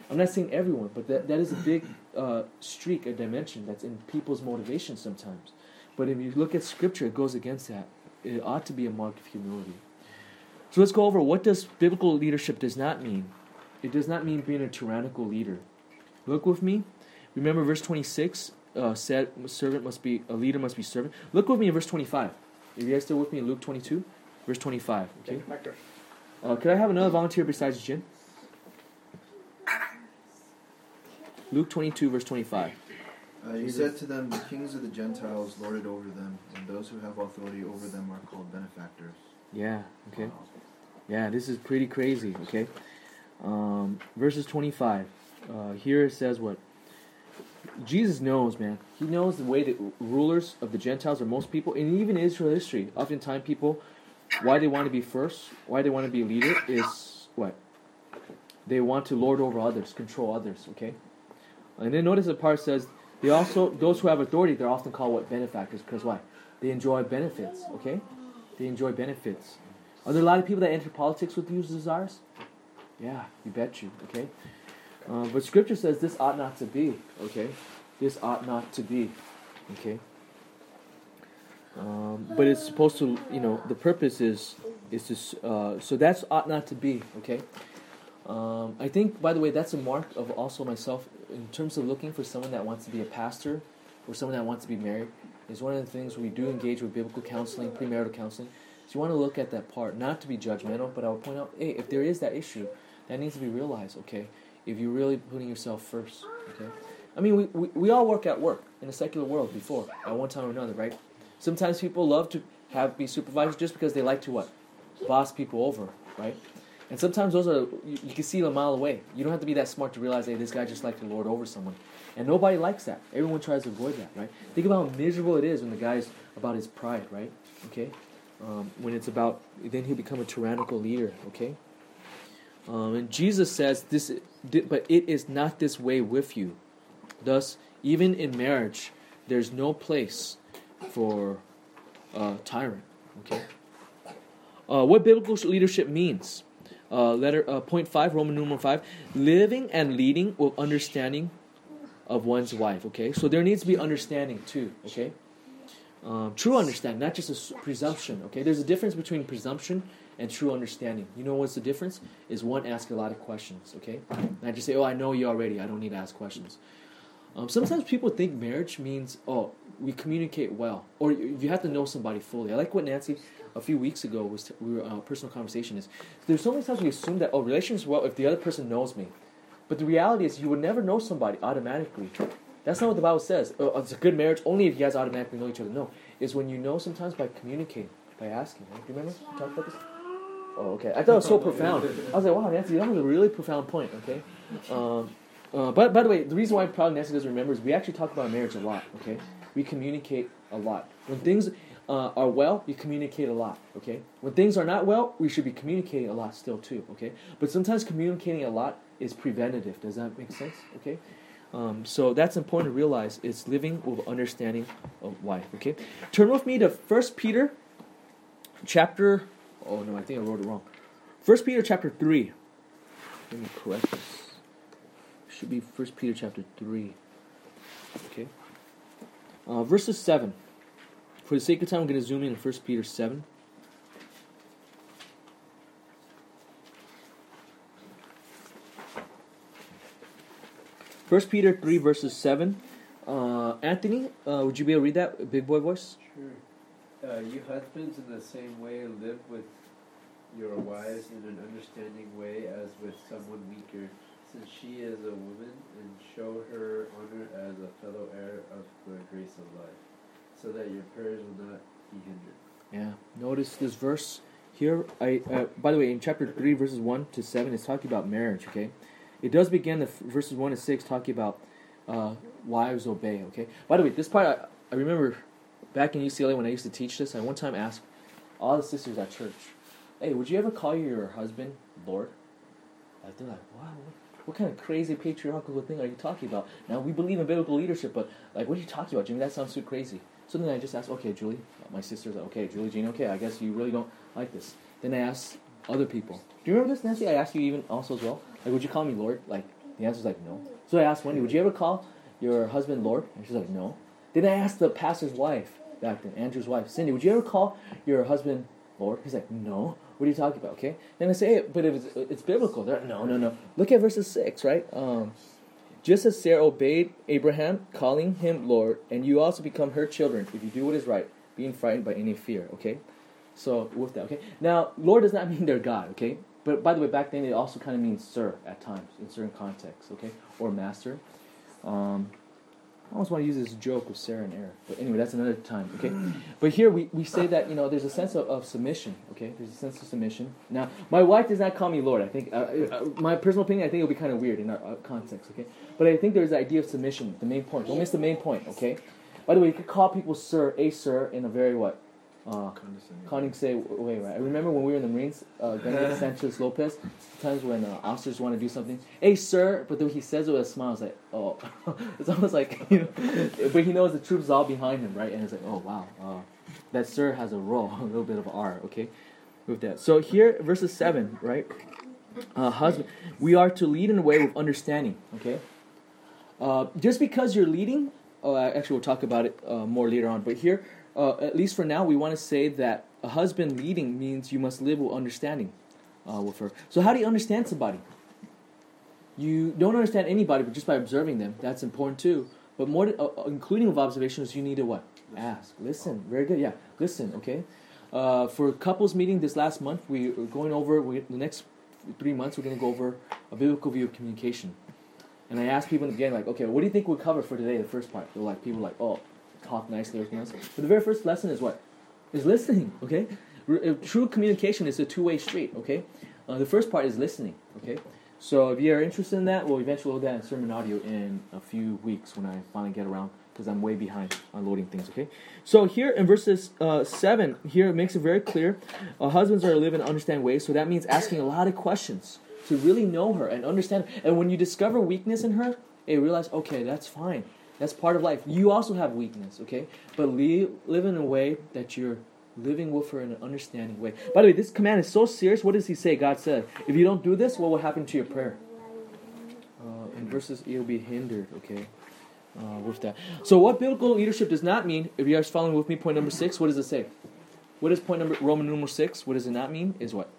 I'm not saying everyone, but that, that is a big uh, streak, a dimension that's in people's motivation sometimes. But if you look at Scripture, it goes against that. It ought to be a mark of humility. So let's go over what does biblical leadership does not mean. It does not mean being a tyrannical leader. Look with me. Remember verse twenty-six, uh, said servant must be, a leader must be servant. Look with me in verse twenty-five. Are you guys still with me in Luke twenty-two? Verse twenty-five, okay? Uh, could I have another volunteer besides Jin? Luke twenty-two, verse twenty-five. Uh, he said to them, the kings of the Gentiles lord it over them, and those who have authority over them are called benefactors. Yeah, okay. Yeah, this is pretty crazy, okay? Um, verses twenty-five. Uh, here it says what? Jesus knows, man. He knows the way that rulers of the Gentiles, or most people, and even Israel history, oftentimes people, why they want to be first, why they want to be a leader is what? They want to lord over others, control others, okay? And then notice the part says, they also, those who have authority, they're often called what? Benefactors, because why? They enjoy benefits, okay? They enjoy benefits. Are there a lot of people that enter politics with these desires? Yeah, you bet you, okay? Uh, but Scripture says this ought not to be, okay? This ought not to be, okay? Um, but it's supposed to, you know, the purpose is, is to, uh, so that's ought not to be, okay? Um, I think, by the way, that's a mark of also myself in terms of looking for someone that wants to be a pastor or someone that wants to be married. Is one of the things we do engage with biblical counseling, premarital counseling. So you want to look at that part, not to be judgmental, but I would point out, hey, if there is that issue, that needs to be realized, okay? If you're really putting yourself first, okay? I mean, we, we, we all work at work in the secular world before, at one time or another, right? Sometimes people love to have be supervisors just because they like to what? Boss people over, right? And sometimes those are, you, you can see them a mile away. You don't have to be that smart to realize, hey, this guy just likes to lord over someone. And nobody likes that. Everyone tries to avoid that, right? Think about how miserable it is when the guy's about his pride, right? Okay? Um, when it's about, then he'll become a tyrannical leader, okay? Um, and Jesus says, "This, but it is not this way with you. Thus, even in marriage, there's no place for a tyrant." Okay. Uh, what biblical leadership means? Uh, letter uh, point five, Roman numeral five: living and leading with understanding of one's wife. Okay, so there needs to be understanding too. Okay, um, true understanding, not just a presumption. Okay, there's a difference between presumption and true understanding. You know what's the difference? Is one ask a lot of questions. Okay, not just say, "Oh, I know you already. I don't need to ask questions." Um, sometimes people think marriage means, oh, we communicate well, or you have to know somebody fully. I like what Nancy a few weeks ago was t- we were uh, personal conversation is. There's so many times we assume that oh, relations well if the other person knows me, but the reality is you would never know somebody automatically. That's not what the Bible says. Oh, it's a good marriage only if you guys automatically know each other. No, it's when you know sometimes by communicating, by asking. Right? Do you remember we talked about this? Oh, okay. I thought it was so profound. I was like, wow, Nancy, that was a really profound point. Okay. Um, Uh, but by the way, the reason why probably Nancy doesn't remember is we actually talk about marriage a lot, okay? We communicate a lot. When things uh, are well, we communicate a lot, okay? When things are not well, we should be communicating a lot still too, okay? But sometimes communicating a lot is preventative. Does that make sense, okay? Um, so that's important to realize. It's living with understanding of life, okay? Turn with me to First Peter chapter... Oh, no, I think I wrote it wrong. First Peter chapter three. Let me correct this. Should be First Peter chapter three. Okay. Uh, verses seven. For the sake of time, I'm going to zoom in on First Peter seven. First Peter three, verses seven. Uh, Anthony, uh, would you be able to read that, big boy voice? Sure. Uh, you husbands in the same way live with your wives in an understanding way as with someone weaker, since she is a woman, and show her honor as a fellow heir of the grace of life, so that your prayers will not be hindered. Yeah. Notice this verse here. I uh, by the way, in chapter three, verses one to seven, it's talking about marriage. Okay, it does begin the f- verses one to six talking about uh, wives obey. Okay. By the way, this part I, I remember back in U C L A when I used to teach this. I one time asked all the sisters at church, "Hey, would you ever call your husband Lord?" Like, they're like, "Wow. What kind of crazy patriarchal thing are you talking about? Now, we believe in biblical leadership, but, like, what are you talking about, Jimmy? That sounds so crazy." So then I just asked, okay, Julie, my sister's like, okay, Julie, Jean, okay, I guess you really don't like this. Then I asked other people. Do you remember this, Nancy? I asked you even also as well. Like, would you call me Lord? Like, The answer's like, no. So I asked Wendy, would you ever call your husband Lord? And she's like, no. Then I asked the pastor's wife back then, Andrew's wife, Cindy, would you ever call your husband Lord? He's like, no. What are you talking about? Okay. Then I say, hey, but if it's, it's biblical. They're like, no, no, no. Look at verses six, right? Um, just as Sarah obeyed Abraham, calling him Lord, and you also become her children if you do what is right, being frightened by any fear. Okay. So with that, okay. Now, Lord does not mean they're God. Okay. But by the way, back then it also kind of means sir at times in certain contexts. Okay, or master. Um, I almost want to use this joke with Sarah and Eric, but anyway, that's another time, okay? But here we, we say that, you know, there's a sense of, of submission, okay? There's a sense of submission. Now, my wife does not call me Lord. I think, uh, uh, my personal opinion, I think it'll be kind of weird in our uh, context, okay? But I think there's the idea of submission, the main point. Don't miss the main point, okay? By the way, you could call people sir, a sir, in a very what? Uh, condescending way, right? I remember when we were in the Marines, uh, Gunner Sanchez Lopez, sometimes when uh, officers want to do something, hey, sir, but then he says it with a smile, it's like, oh, it's almost like, you know, but he knows the troops is all behind him, right? And it's like, oh, wow, uh, that sir has a role, a little bit of R, okay, with that. So here, verses seven, right? Uh, husband, we are to lead in a way with understanding, okay? Uh, just because you're leading, oh, actually we'll talk about it uh, more later on, but here, Uh, at least for now, we want to say that a husband leading means you must live with understanding uh, with her. So how do you understand somebody? You don't understand anybody, but just by observing them. That's important too. But more, to, uh, including with observations, you need to what? Ask. Listen. Very good. Yeah. Listen. Okay. Uh, for couples meeting this last month, we are going over, we, the next three months, we're going to go over a biblical view of communication. And I asked people in the beginning, like, okay, what do you think we'll cover for today, the first part? They're like, people are like, oh, talk nicely, everything else. But the very first lesson is what? Is listening, okay? R- true communication is a two-way street, okay? Uh, the first part is listening, okay? So if you're interested in that, we'll eventually load that in sermon audio in a few weeks when I finally get around, because I'm way behind on loading things, okay? So here in verses uh, seven, here it makes it very clear. Uh, husbands are to live in understand ways, so that means asking a lot of questions to really know her and understand her. And when you discover weakness in her, you realize, okay, that's fine. That's part of life. You also have weakness, okay? But live, live in a way that you're living with her in an understanding way. By the way, this command is so serious. What does he say? God said, if you don't do this, what will happen to your prayer? Uh, in verses, you'll be hindered, okay? Uh, with that. So what biblical leadership does not mean, if you guys following with me, point number six, what does it say? What is point number, Roman numeral six? What does it not mean? Is what?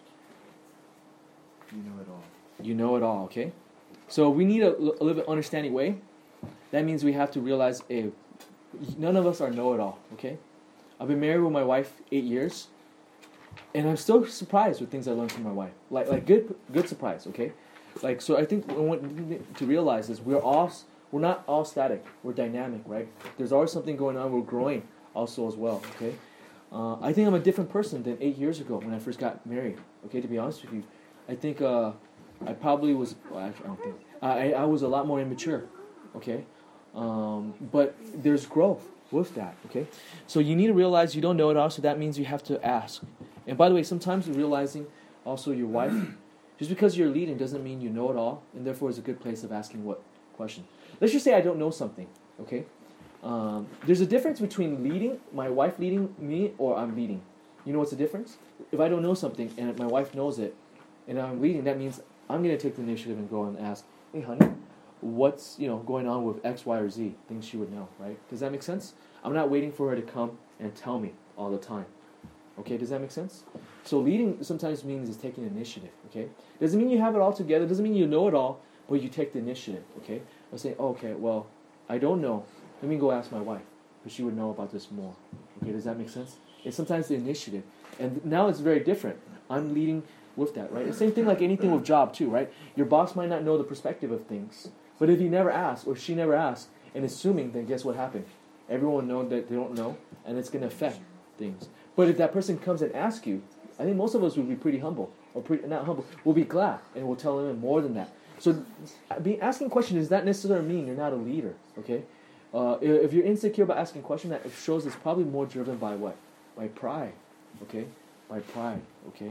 You know it all. You know it all, okay? So we need a, a little bit understanding way. That means we have to realize, hey, none of us are know-it-all, okay? I've been married with my wife eight years, and I'm still surprised with things I learned from my wife. Like, like good, good surprise, okay? Like, so I think what we need to realize is we're all, we're not all static. We're dynamic, right? There's always something going on. We're growing also as well, okay? Uh, I think I'm a different person than eight years ago when I first got married, okay? To be honest with you, I think uh, I probably was. Well, actually, I don't think I, I was a lot more immature, okay? Um, but there's growth with that, okay? So you need to realize you don't know it all, so that means you have to ask. And by the way, sometimes realizing also your wife, just because you're leading doesn't mean you know it all, and therefore it's a good place of asking what question. Let's just say I don't know something, okay? Um, there's a difference between leading, my wife leading me, or I'm leading. You know what's the difference? If I don't know something and my wife knows it, and I'm leading, that means I'm going to take the initiative and go and ask, hey, honey, what's, you know, going on with X, Y, or Z? Things she would know, right? Does that make sense? I'm not waiting for her to come and tell me all the time. Okay, does that make sense? So leading sometimes means is taking initiative, okay? Doesn't mean you have it all together. Doesn't mean you know it all, but you take the initiative, okay? I say, oh, okay, well, I don't know. Let me go ask my wife, because she would know about this more. Okay, does that make sense? It's sometimes the initiative. And now it's very different. I'm leading with that, right? The same thing like anything with job too, right? Your boss might not know the perspective of things. But if you never ask, or she never asked, and assuming, then guess what happened? Everyone know that they don't know, and it's going to affect things. But if that person comes and asks you, I think most of us would be pretty humble, or pretty, not humble, we'll be glad, and we'll tell them more than that. So be, asking questions does not necessarily mean you're not a leader, okay? Uh, if you're insecure about asking questions, that shows it's probably more driven by what? By pride, okay? By pride, okay?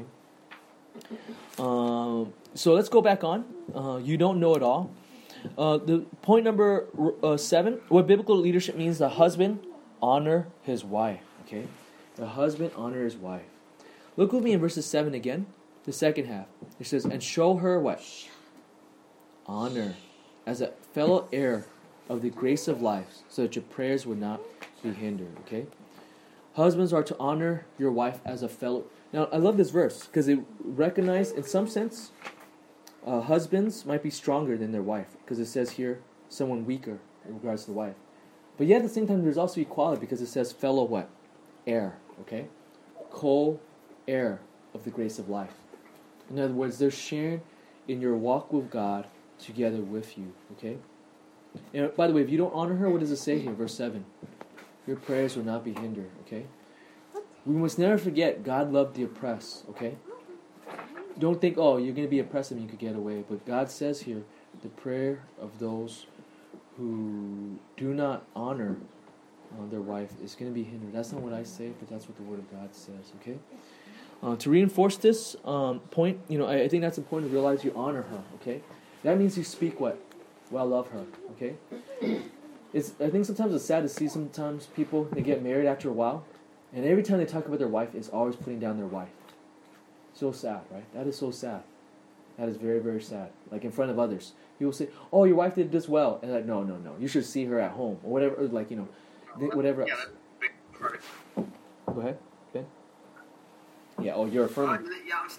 Um, so let's go back on. Uh, you don't know it all. Uh, the point number uh, seven, what biblical leadership means, the husband honor his wife, okay? The husband honor his wife. Look with me in verses seven again, the second half. It says, and show her what? Honor. as a fellow heir of the grace of life, so that your prayers would not be hindered. Okay? Husbands are to honor your wife as a fellow. Now, I love this verse because it recognizes, in some sense, uh, husbands might be stronger than their wife, because it says here, someone weaker in regards to the wife. But yet, at the same time, there's also equality, because it says fellow what? Heir. Okay? Co-heir of the grace of life. In other words, they're sharing in your walk with God together with you. Okay? And by the way, if you don't honor her, what does it say here? Verse seven. Your prayers will not be hindered. Okay? We must never forget God loved the oppressed. Okay? Don't think, oh, you're going to be oppressed and you could get away. But God says here, the prayer of those who do not honor uh, their wife is going to be hindered. That's not what I say, but that's what the Word of God says. Okay? Uh, to reinforce this um, point, you know, I, I think that's important to realize you honor her. Okay? That means you speak what? Well of her. Okay? It's. I think sometimes it's sad to see sometimes people, they get married after a while, and every time they talk about their wife, it's always putting down their wife. So sad, right? That is so sad. That is very, very sad. Like in front of others. People say, oh, your wife did this well. And like, no, no, no. You should see her at home. Or whatever, or like, you know, whatever else. Go ahead, Ben. Yeah, oh, you're affirming. I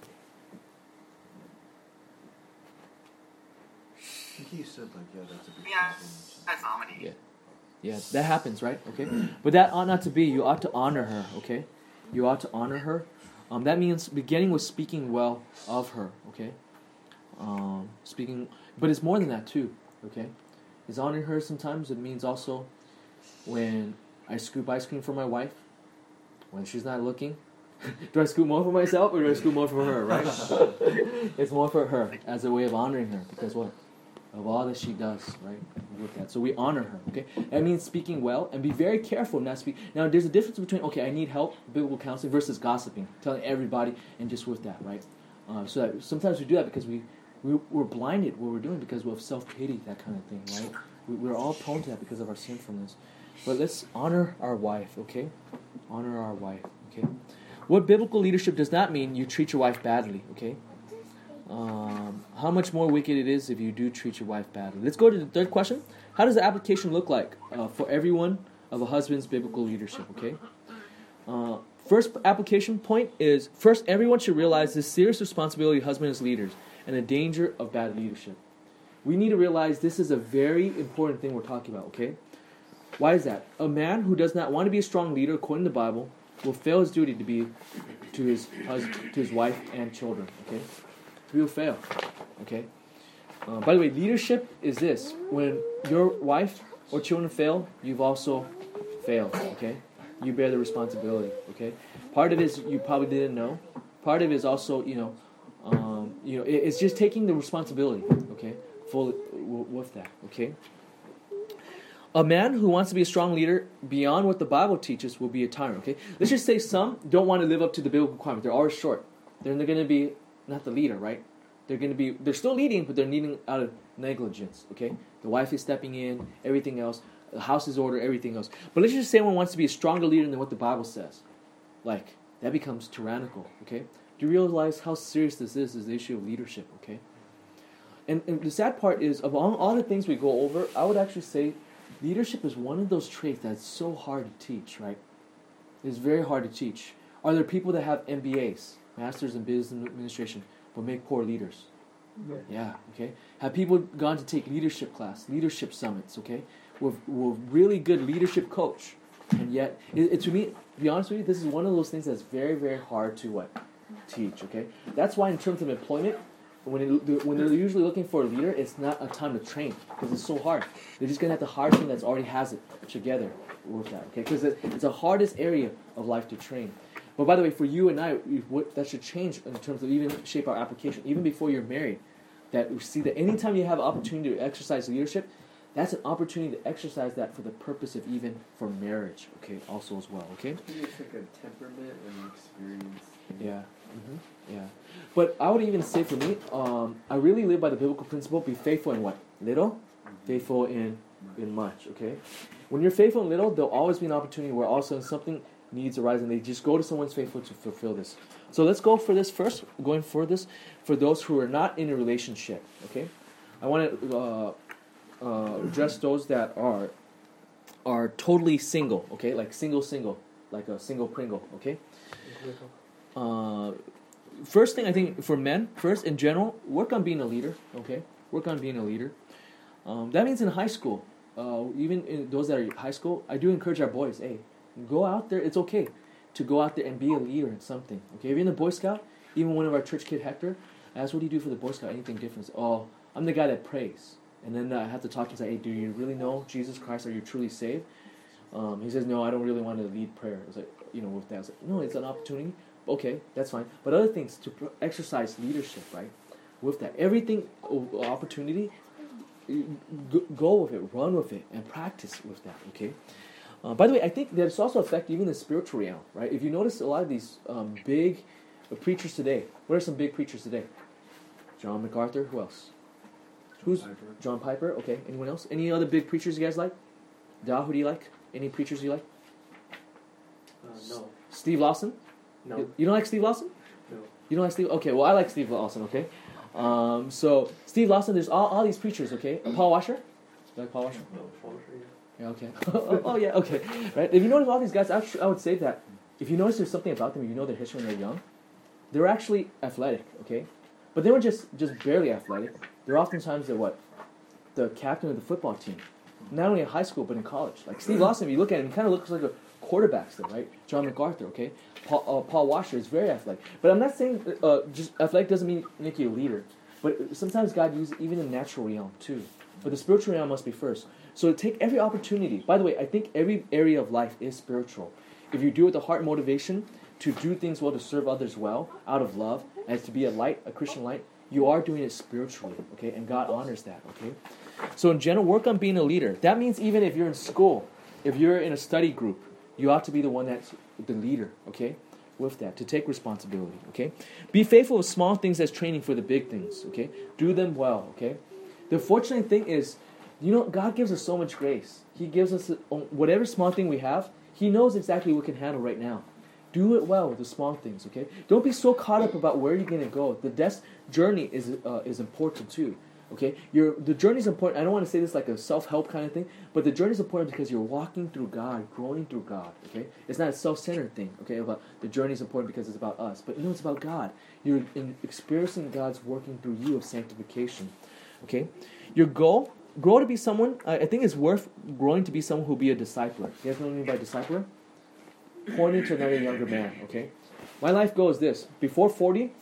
think he said like, yeah, that's a big thing. Yeah. Yeah, that happens, right? Okay? But that ought not to be. You ought to honor her, okay? You ought to honor her. Um, that means beginning with speaking well of her, okay? Um, speaking, but it's more than that too, okay? Is honoring her sometimes, it means also when I scoop ice cream for my wife, when she's not looking, do I scoop more for myself or do I scoop more for her, right? It's more for her as a way of honoring her, because what? Of all that she does, right? With that. So we honor her, okay? That means speaking well, and be very careful not speak. Now, there's a difference between, okay, I need help, biblical counseling, versus gossiping, telling everybody, and just with that, right? Uh, so that sometimes we do that because we, we, we're blinded what we're doing because we have self-pity, that kind of thing, right? We, we're all prone to that because of our sinfulness. But let's honor our wife, okay? Honor our wife, okay? What biblical leadership does not mean you treat your wife badly, okay? Um, how much more wicked it is if you do treat your wife badly. Let's go to the third question. How does the application look like uh, for everyone of a husband's biblical leadership, okay? Uh, first application point is, first, everyone should realize the serious responsibility of husbands as leaders and the danger of bad leadership. We need to realize this is a very important thing we're talking about, okay? Why is that? A man who does not want to be a strong leader, according to the Bible, will fail his duty to be to his husband, to his wife and children, okay? We will fail, okay? Uh, by the way, leadership is this. When your wife or children fail, you've also failed, okay? You bear the responsibility, okay? Part of it is you probably didn't know. Part of it is also, you know, um, you know, it, it's just taking the responsibility, okay? Full with that, okay? A man who wants to be a strong leader beyond what the Bible teaches will be a tyrant, okay? Let's just say some don't want to live up to the biblical requirement. They're always short. Then they're going to be not the leader, right? They're going to be, they're still leading, but they're leading out of negligence, okay? The wife is stepping in, everything else. The house is ordered, everything else. But let's just say one wants to be a stronger leader than what the Bible says. Like, that becomes tyrannical, okay? Do you realize how serious this is, is the issue of leadership, okay? And, and the sad part is, of all, all the things we go over, I would actually say leadership is one of those traits that's so hard to teach, right? It's very hard to teach. Are there people that have M B As, Masters in Business Administration, but make poor leaders? Yeah. Yeah, okay. Have people gone to take leadership class, leadership summits, okay? With, with really good leadership coach. And yet, it, it, to me, to be honest with you, this is one of those things that's very, very hard to what? Teach, okay? That's why in terms of employment, when, it, when they're usually looking for a leader, it's not a time to train because it's so hard. They're just going to have to hire someone that's already has it together with that, okay? Because it, it's the hardest area of life to train. But by the way, for you and I, what that should change in terms of even shape our application, even before you're married, that we see that anytime you have an opportunity to exercise leadership, that's an opportunity to exercise that for the purpose of even for marriage, okay, also as well, okay? I think it's like a temperament and experience. Yeah, mm-hmm. yeah. But I would even say for me, um, I really live by the biblical principle, be faithful in what? Little? Mm-hmm. Faithful in, in much, okay? When you're faithful in little, there'll always be an opportunity where all of a sudden something needs arise and they just go to someone's faithful to fulfill this. So let's go for this first, going for this, for those who are not in a relationship, okay? I want to uh, uh, address those that are are totally single, okay? Like single, single, like a single Pringle, okay? Uh, first thing I think for men, first in general, work on being a leader, okay? Work on being a leader. Um, that means in high school, uh, even in those that are in high school, I do encourage our boys, hey, go out there. It's okay to go out there and be a leader in something, okay? If you're in the Boy Scout, even one of our church kid, Hector, I asked, what do you do for the Boy Scout? Anything different? Oh, I'm the guy that prays. And then I have to talk to him and say, hey, do you really know Jesus Christ? Are you truly saved? Um, he says, no, I don't really want to lead prayer. I was like, you know, with that, I was like, no, it's an opportunity. Okay, that's fine. But other things, to pr- exercise leadership, right? With that, everything, uh, opportunity, go, go with it, run with it, and practice with that, okay? Uh, by the way, I think that it's also affect even the spiritual realm, right? If you notice a lot of these um, big uh, preachers today, what are some big preachers today? John MacArthur, who else? Who's Piper. John Piper? Okay. Anyone else? Any other big preachers you guys like? Da, who do you like? Any preachers you like? Uh, no. Steve Lawson? No. You, you don't like Steve Lawson? No. You don't like Steve? Okay. Well, I like Steve Lawson. Okay. Um, so Steve Lawson, there's all, all these preachers. Okay. Uh, Paul Washer? You like Paul Washer? No. Paul, yeah. Yeah. Okay. oh, oh yeah. Okay. Right. If you notice all these guys, actually, I would say that if you notice there's something about them, you know their history when they're young, they're actually athletic. Okay. But they were just just barely athletic. They're oftentimes the what? The captain of the football team. Not only in high school, but in college. Like Steve Lawson, if you look at him, he kind of looks like a quarterback still, right? John MacArthur, okay? Paul, uh, Paul Washer is very athletic. But I'm not saying uh, just athletic doesn't mean make you a leader. But sometimes God uses even in the natural realm too. But the spiritual realm must be first. So take every opportunity. By the way, I think every area of life is spiritual. If you do it with the heart motivation to do things well, to serve others well, out of love, and to be a light, a Christian light, you are doing it spiritually, okay? And God honors that, okay? So in general, work on being a leader. That means even if you're in school, if you're in a study group, you ought to be the one that's the leader, okay? With that, to take responsibility, okay? Be faithful with small things as training for the big things, okay? Do them well, okay? The fortunate thing is, you know, God gives us so much grace. He gives us a, whatever small thing we have, He knows exactly what we can handle right now. Do it well with the small things, okay? Don't be so caught up about where you're going to go. The des- journey is uh, is important too, okay? Your the journey is important. I don't want to say this like a self-help kind of thing, but the journey is important because you're walking through God, growing through God, okay? It's not a self-centered thing, okay? About the journey is important because it's about us, but no, it's about God. You're in experiencing God's working through you of sanctification, okay? Your goal, grow to be someone. I, I think it's worth growing to be someone who will be a discipler. You guys know what I mean by discipler? Pointing to another younger man, okay? My life goal is this. Before forty,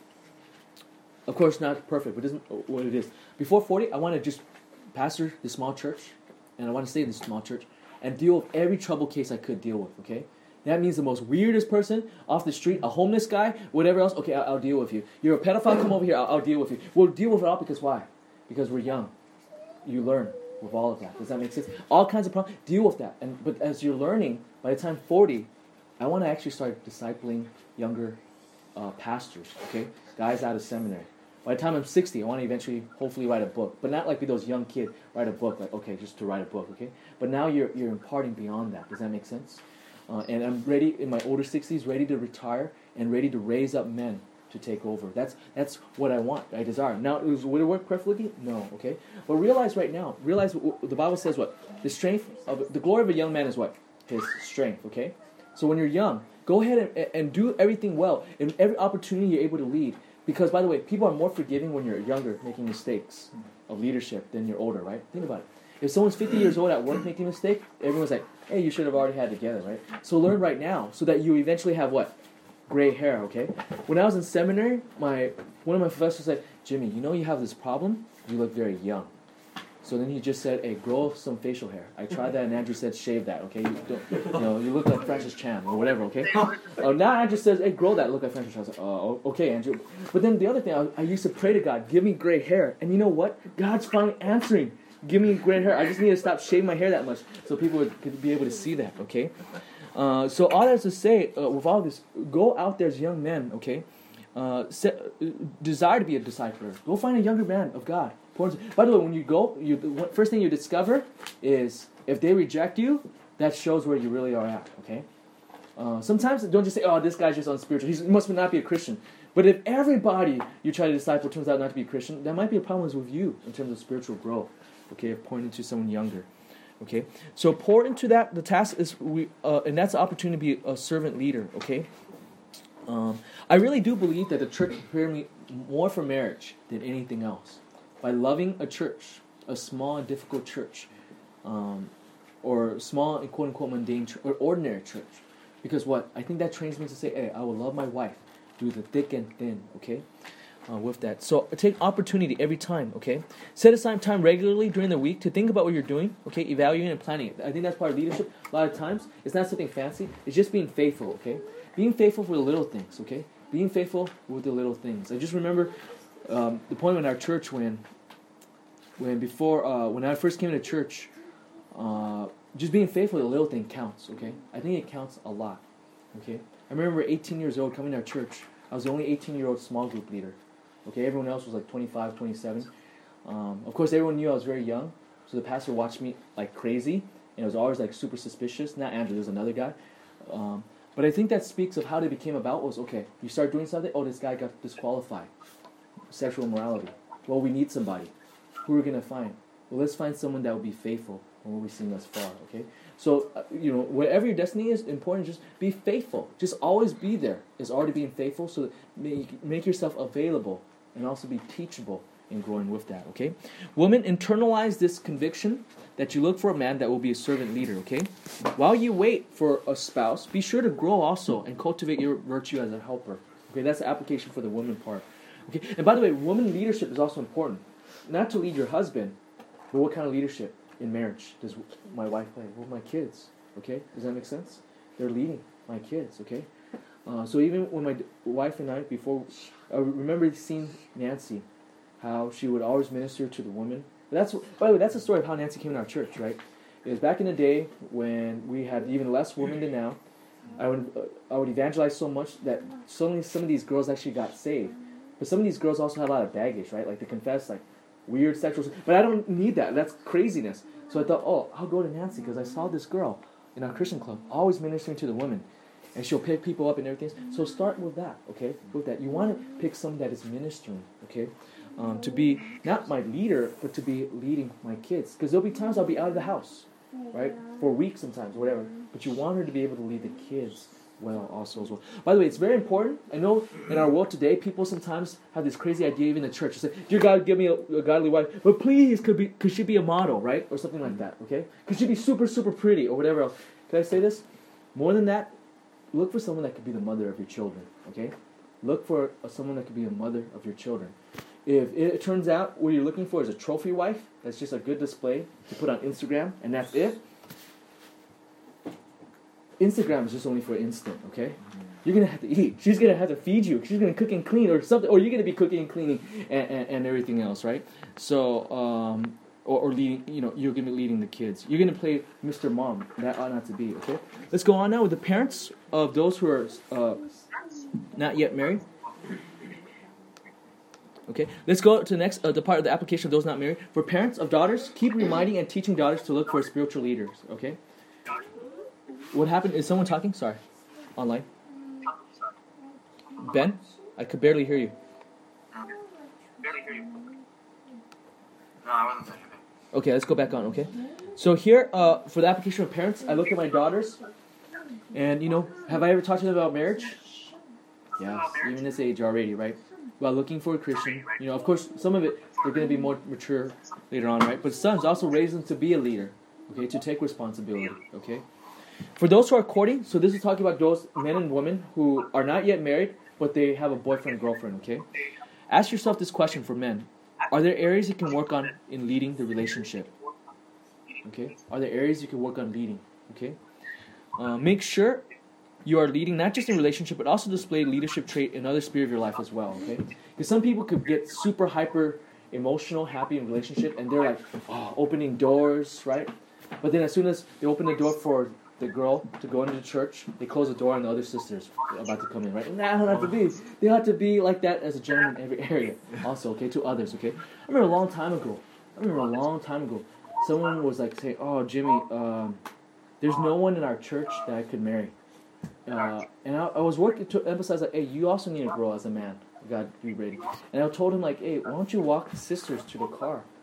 of course not perfect, but it isn't what it is. Before forty, I want to just pastor this small church, and I want to stay in this small church, and deal with every trouble case I could deal with, okay? That means the most weirdest person off the street, a homeless guy, whatever else, okay, I'll, I'll deal with you. You're a pedophile, come over here, I'll, I'll deal with you. We'll deal with it all because why? Because we're young. You learn with all of that. Does that make sense? All kinds of problems, deal with that. And But as you're learning, by the time forty, I want to actually start discipling younger uh, pastors, okay? Guys out of seminary. By the time I'm sixty, I want to eventually, hopefully, write a book. But not like be those young kids, write a book, like, okay, just to write a book, okay? But now you're you're imparting beyond that. Does that make sense? Uh, and I'm ready, in my older sixties, ready to retire and ready to raise up men to take over. That's that's what I want, I desire. Now, would it work perfectly? No, okay? But realize right now, realize what, the Bible says what? The strength of, the glory of a young man is what? His strength, okay? So when you're young, go ahead and, and do everything well. In every opportunity you're able to lead. Because, by the way, people are more forgiving when you're younger making mistakes of leadership than you're older, right? Think about it. If someone's fifty years old at work making a mistake, everyone's like, hey, you should have already had it together, right? So learn right now so that you eventually have what? Gray hair, okay? When I was in seminary, my one of my professors said, Jimmy, you know you have this problem? You look very young. So then he just said, hey, grow some facial hair. I tried that, and Andrew said, shave that, okay? You, don't, you know, you look like Francis Chan or whatever, okay? Uh, now Andrew says, hey, grow that, look like Francis Chan. I was like, oh, okay, Andrew. But then the other thing, I, I used to pray to God, give me gray hair. And you know what? God's finally answering. Give me gray hair. I just need to stop shaving my hair that much so people would could be able to see that, okay? Uh, so all that is to say, uh, with all this, go out there as young men, okay? Uh, set, uh, desire to be a discipler. Go find a younger man of God. By the way, when you go, you, the first thing you discover is if they reject you, that shows where you really are at, okay? Uh, sometimes don't just say, oh, this guy's just unspiritual. He must not be a Christian. But if everybody you try to disciple turns out not to be a Christian, that might be a problem with you in terms of spiritual growth. okay, of pouring into someone younger. Okay, so pour into that. The task is we, uh, and that's the opportunity to be a servant leader. Okay, um, I really do believe that the church prepared me more for marriage than anything else by loving a church, a small and difficult church, um, or small and quote unquote mundane ch- or ordinary church. Because what I think that trains me to say, hey, I will love my wife through the thick and thin. Okay. Uh, with that. So take opportunity every time, okay? Set aside time regularly during the week to think about what you're doing, okay? Evaluating and planning it. I think that's part of leadership. A lot of times, it's not something fancy. It's just being faithful, okay? Being faithful for the little things, okay? Being faithful with the little things. I just remember um, the point in our church when, when before, uh, when I first came to church, uh, just being faithful with the little thing counts, okay? I think it counts a lot, okay? I remember eighteen years old coming to our church. I was the only eighteen-year-old small group leader. Okay, everyone else was like twenty-five, twenty-seven. Um, of course, everyone knew I was very young, so the pastor watched me like crazy, and it was always like super suspicious. Not Andrew, there's another guy. Um, but I think that speaks of how they became about was, okay, you start doing something, oh, this guy got disqualified. Sexual immorality. Well, we need somebody. Who are we going to find? Well, let's find someone that will be faithful in what we've seen thus far, okay? So, uh, you know, whatever your destiny is, important, just be faithful. Just always be there. Is already being faithful, so that make, make yourself available and also be teachable in growing with that, okay? Women, internalize this conviction that you look for a man that will be a servant leader, okay? While you wait for a spouse, be sure to grow also and cultivate your virtue as a helper. Okay, that's the application for the woman part. Okay, and by the way, woman leadership is also important. Not to lead your husband, but what kind of leadership in marriage does my wife play? Well, my kids, okay? Does that make sense? They're leading my kids, okay? Uh, so even when my d- wife and I, before, I remember seeing Nancy, how she would always minister to the women. But that's, by the way, that's the story of how Nancy came in our church, right? It was back in the day when we had even less women than now. I would uh, I would evangelize so much that suddenly some of these girls actually got saved. But some of these girls also had a lot of baggage, right? Like they confess like weird sexual. But I don't need that. That's craziness. So I thought, oh, I'll go to Nancy because I saw this girl in our Christian club always ministering to the women. And she'll pick people up and everything. So start with that, okay? With that. You want to pick someone that is ministering, okay? Um, to be not my leader, but to be leading my kids. Because there'll be times I'll be out of the house, right? For weeks sometimes, whatever. But you want her to be able to lead the kids well also as well. By the way, it's very important. I know in our world today, people sometimes have this crazy idea, even in the church. They say, dear God, give me a, a godly wife. But please, could be could she be a model, right? Or something like that, okay? Could she be super, super pretty or whatever else? Can I say this? More than that, look for someone that could be the mother of your children, okay? Look for uh, someone that could be the mother of your children. If it turns out what you're looking for is a trophy wife, that's just a good display to put on Instagram, and that's it, Instagram is just only for instant, okay? You're going to have to eat. She's going to have to feed you. She's going to cook and clean or something, or you're going to be cooking and cleaning and, and, and everything else, right? So, um, or, or leading, you know, you're going to be leading the kids. You're going to play Mister Mom. That ought not to be, okay? Let's go on now with the parents of those who are uh, not yet married. Okay, let's go to the next, uh, the part of the application of those not married. For parents of daughters, keep reminding and teaching daughters to look for spiritual leaders, okay? What happened? Is someone talking? Sorry. Online. Ben? I could barely hear you. Barely hear you. No, I wasn't saying anything. Okay, let's go back on, okay? So here, uh, for the application of parents, I look at my daughters, and, you know, have I ever talked to them about marriage? Yes, even this age already, right? While looking for a Christian. You know, of course, some of it, they're going to be more mature later on, right? But sons also raise them to be a leader, okay? To take responsibility, okay? For those who are courting, so this is talking about those men and women who are not yet married, but they have a boyfriend and girlfriend, okay? Ask yourself this question for men. Are there areas you can work on in leading the relationship? Okay? Are there areas you can work on leading? Okay? Uh, make sure you are leading not just in relationship, but also display leadership trait in other sphere of your life as well, okay? Because some people could get super hyper emotional, happy in relationship, and they're like, oh, opening doors, right? But then as soon as they open the door for the girl to go into the church, they close the door and the other sisters are about to come in, right? And that don't have to be. They have to be like that as a gentleman in every area also, okay, to others, okay? I remember a long time ago, I remember a long time ago, someone was like saying, oh, Jimmy, um, there's no one in our church that I could marry. Uh, and I, I was working to emphasize, like, hey, you also need to grow as a man. God be ready. And I told him, like, hey, why don't you walk the sisters to the car?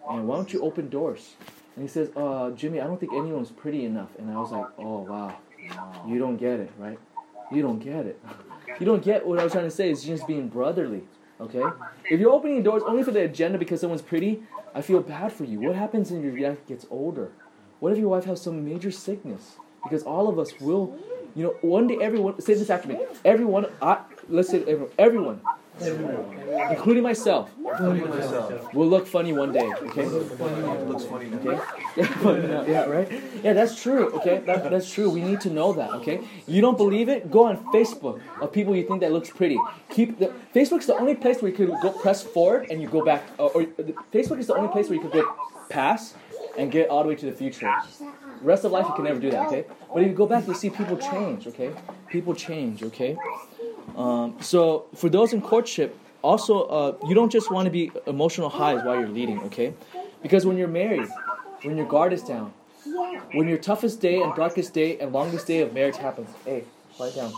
and why don't you open doors? And he says, uh, Jimmy, I don't think anyone's pretty enough. And I was like, oh, wow. You don't get it, right? You don't get it. You don't get what I was trying to say. It's just being brotherly, okay? If you're opening doors only for the agenda because someone's pretty, I feel bad for you. What happens when your wife gets older? What if your wife has some major sickness? Because all of us will, you know, one day everyone, say this after me, everyone, I, let's say everyone, everyone, everyone. including myself, Including myself. will look funny one day, okay? Looks funny now. Okay? Yeah, yeah, right? Yeah, that's true, okay? That, that's true. We need to know that, okay? You don't believe it? Go on Facebook of people you think that looks pretty. Keep the, Facebook's the only place where you could go press forward and you go back, or, or Facebook is the only place where you could go past and get all the way to the future. The rest of life you can never do that, okay? But if you go back, you see people change, okay? People change, okay? Um, so for those in courtship, also, uh, you don't just want to be emotional highs while you're leading, okay? Because when you're married, when your guard is down, when your toughest day and darkest day and longest day of marriage happens, hey, quiet down.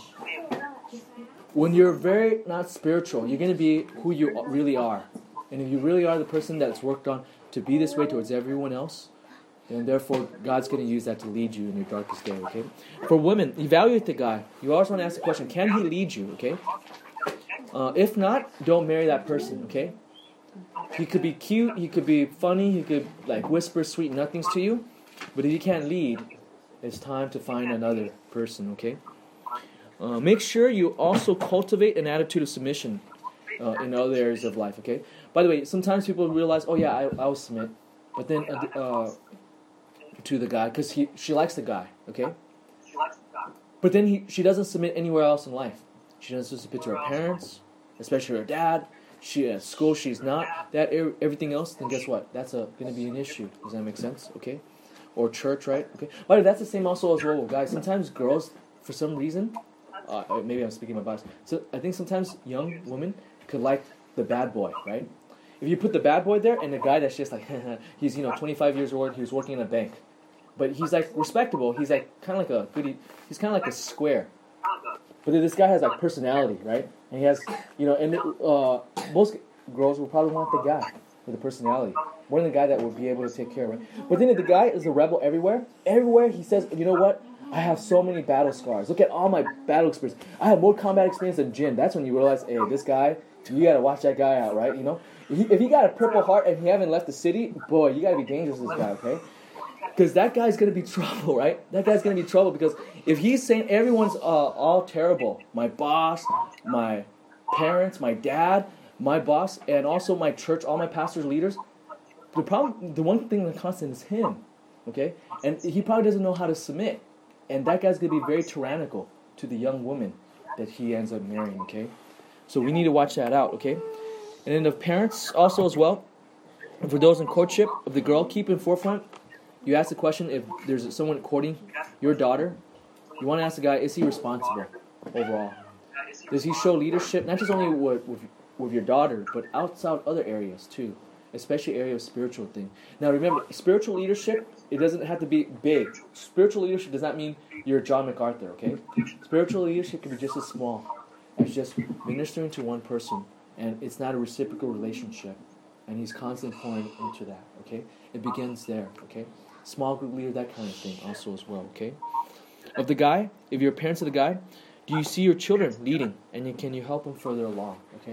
When you're very not spiritual, you're going to be who you really are. And if you really are the person that's worked on to be this way towards everyone else, then therefore God's going to use that to lead you in your darkest day, okay? For women, evaluate the guy. You always want to ask the question, can he lead you, okay? Uh, if not, don't marry that person, okay? He could be cute, he could be funny, he could like whisper sweet nothings to you, but if he can't lead, it's time to find another person, okay? Uh, make sure you also cultivate an attitude of submission uh, in other areas of life, okay? By the way, sometimes people realize, oh yeah, I, I will submit, but then uh, uh, to the guy, because he she likes the guy, okay? But then he she doesn't submit anywhere else in life. She doesn't submit to her parents, especially her dad. She at school, she's not. That everything else, then guess what? That's a going to be an issue. Does that make sense? Okay, or church, right? Okay. But that's the same also as well, guys. Sometimes girls, for some reason, uh, maybe I'm speaking my bias. So I think sometimes young women could like the bad boy, right? If you put the bad boy there and the guy that's just like he's you know twenty-five years old, he was working in a bank, but he's like respectable. He's like kind of like a goody. He's kind of like a square. But then this guy has like personality, right? And he has, you know, and uh, most girls will probably want the guy with the personality more than the guy that will be able to take care of, right? But then if the guy is a rebel everywhere, everywhere he says, you know what? I have so many battle scars. Look at all my battle experience. I have more combat experience than Jin. That's when you realize, hey, this guy, you gotta watch that guy out, right? You know, if he, if he got a purple heart and he haven't left the city, boy, you gotta be dangerous with this guy, okay? Because that guy's going to be trouble, right? That guy's going to be trouble because if he's saying everyone's uh, all terrible, my boss, my parents, my dad, my boss, and also my church, all my pastors, leaders, the problem, the one thing that's constant is him, okay? And he probably doesn't know how to submit. And that guy's going to be very tyrannical to the young woman that he ends up marrying, okay? So we need to watch that out, okay? And then the parents also as well, for those in courtship, of the girl, keep in forefront. You ask the question, if there's someone courting your daughter, you want to ask the guy, is he responsible overall? Does he show leadership, not just only with, with, with your daughter, but outside other areas too, especially area of spiritual thing. Now remember, spiritual leadership, it doesn't have to be big. Spiritual leadership does not mean you're John MacArthur, okay? Spiritual leadership can be just as small as just ministering to one person, and it's not a reciprocal relationship, and he's constantly pouring into that, okay? It begins there, okay? Small group leader, that kind of thing also as well, okay? Of the guy, if you're parents of the guy, do you see your children leading, and you, can you help them further along, okay?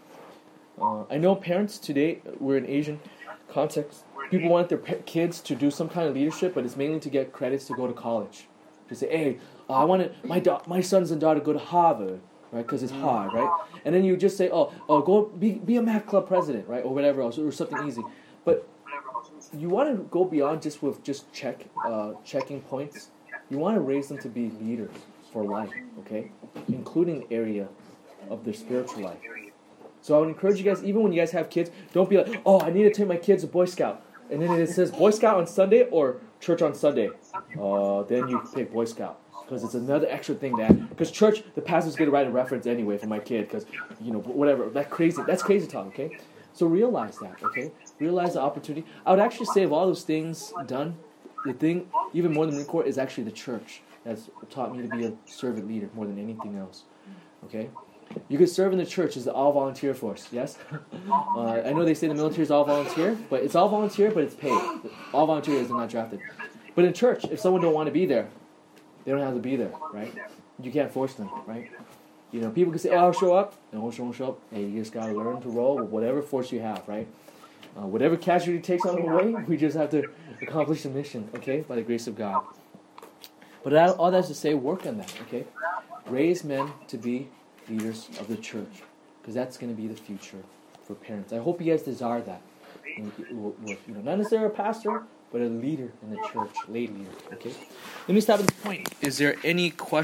Uh, I know parents today, we're in Asian context, people want their pe- kids to do some kind of leadership, but it's mainly to get credits to go to college. To say, hey, uh, I want my da- my sons and daughter to go to Harvard, right? Because it's hard, right? And then you just say, oh, oh, go be be a math club president, right? Or whatever else, or something easy. But you want to go beyond just with just check uh, checking points. You want to raise them to be leaders for life, okay? Including the area of their spiritual life. So I would encourage you guys, even when you guys have kids, don't be like, oh, I need to take my kids to Boy Scout. And then it says Boy Scout on Sunday or church on Sunday. Uh, then you pick Boy Scout. Because it's another extra thing that, because church, the pastor's going to write a reference anyway for my kid. Because, you know, whatever, that crazy, that's crazy talk, okay? So realize that, okay? Realize the opportunity. I would actually say of all those things done, the thing, even more than Marine Corps, is actually the church. That's taught me to be a servant leader more than anything else, okay? You could serve in the church as the all-volunteer force, yes? Uh, I know they say the military is all-volunteer, but it's all-volunteer, but it's paid. All volunteers are not drafted. But in church, if someone don't want to be there, they don't have to be there, right? You can't force them, right? You know, people can say, oh, I'll show up. No, won't show up. Hey, you just got to learn to roll with whatever force you have, right? Uh, whatever casualty takes on the way, we just have to accomplish the mission, okay, by the grace of God. But that, all that's to say, work on that, okay? Raise men to be leaders of the church, because that's going to be the future for parents. I hope you guys desire that. You know, not necessarily a pastor, but a leader in the church, lay leader, okay? Let me stop at this point. Is there any question?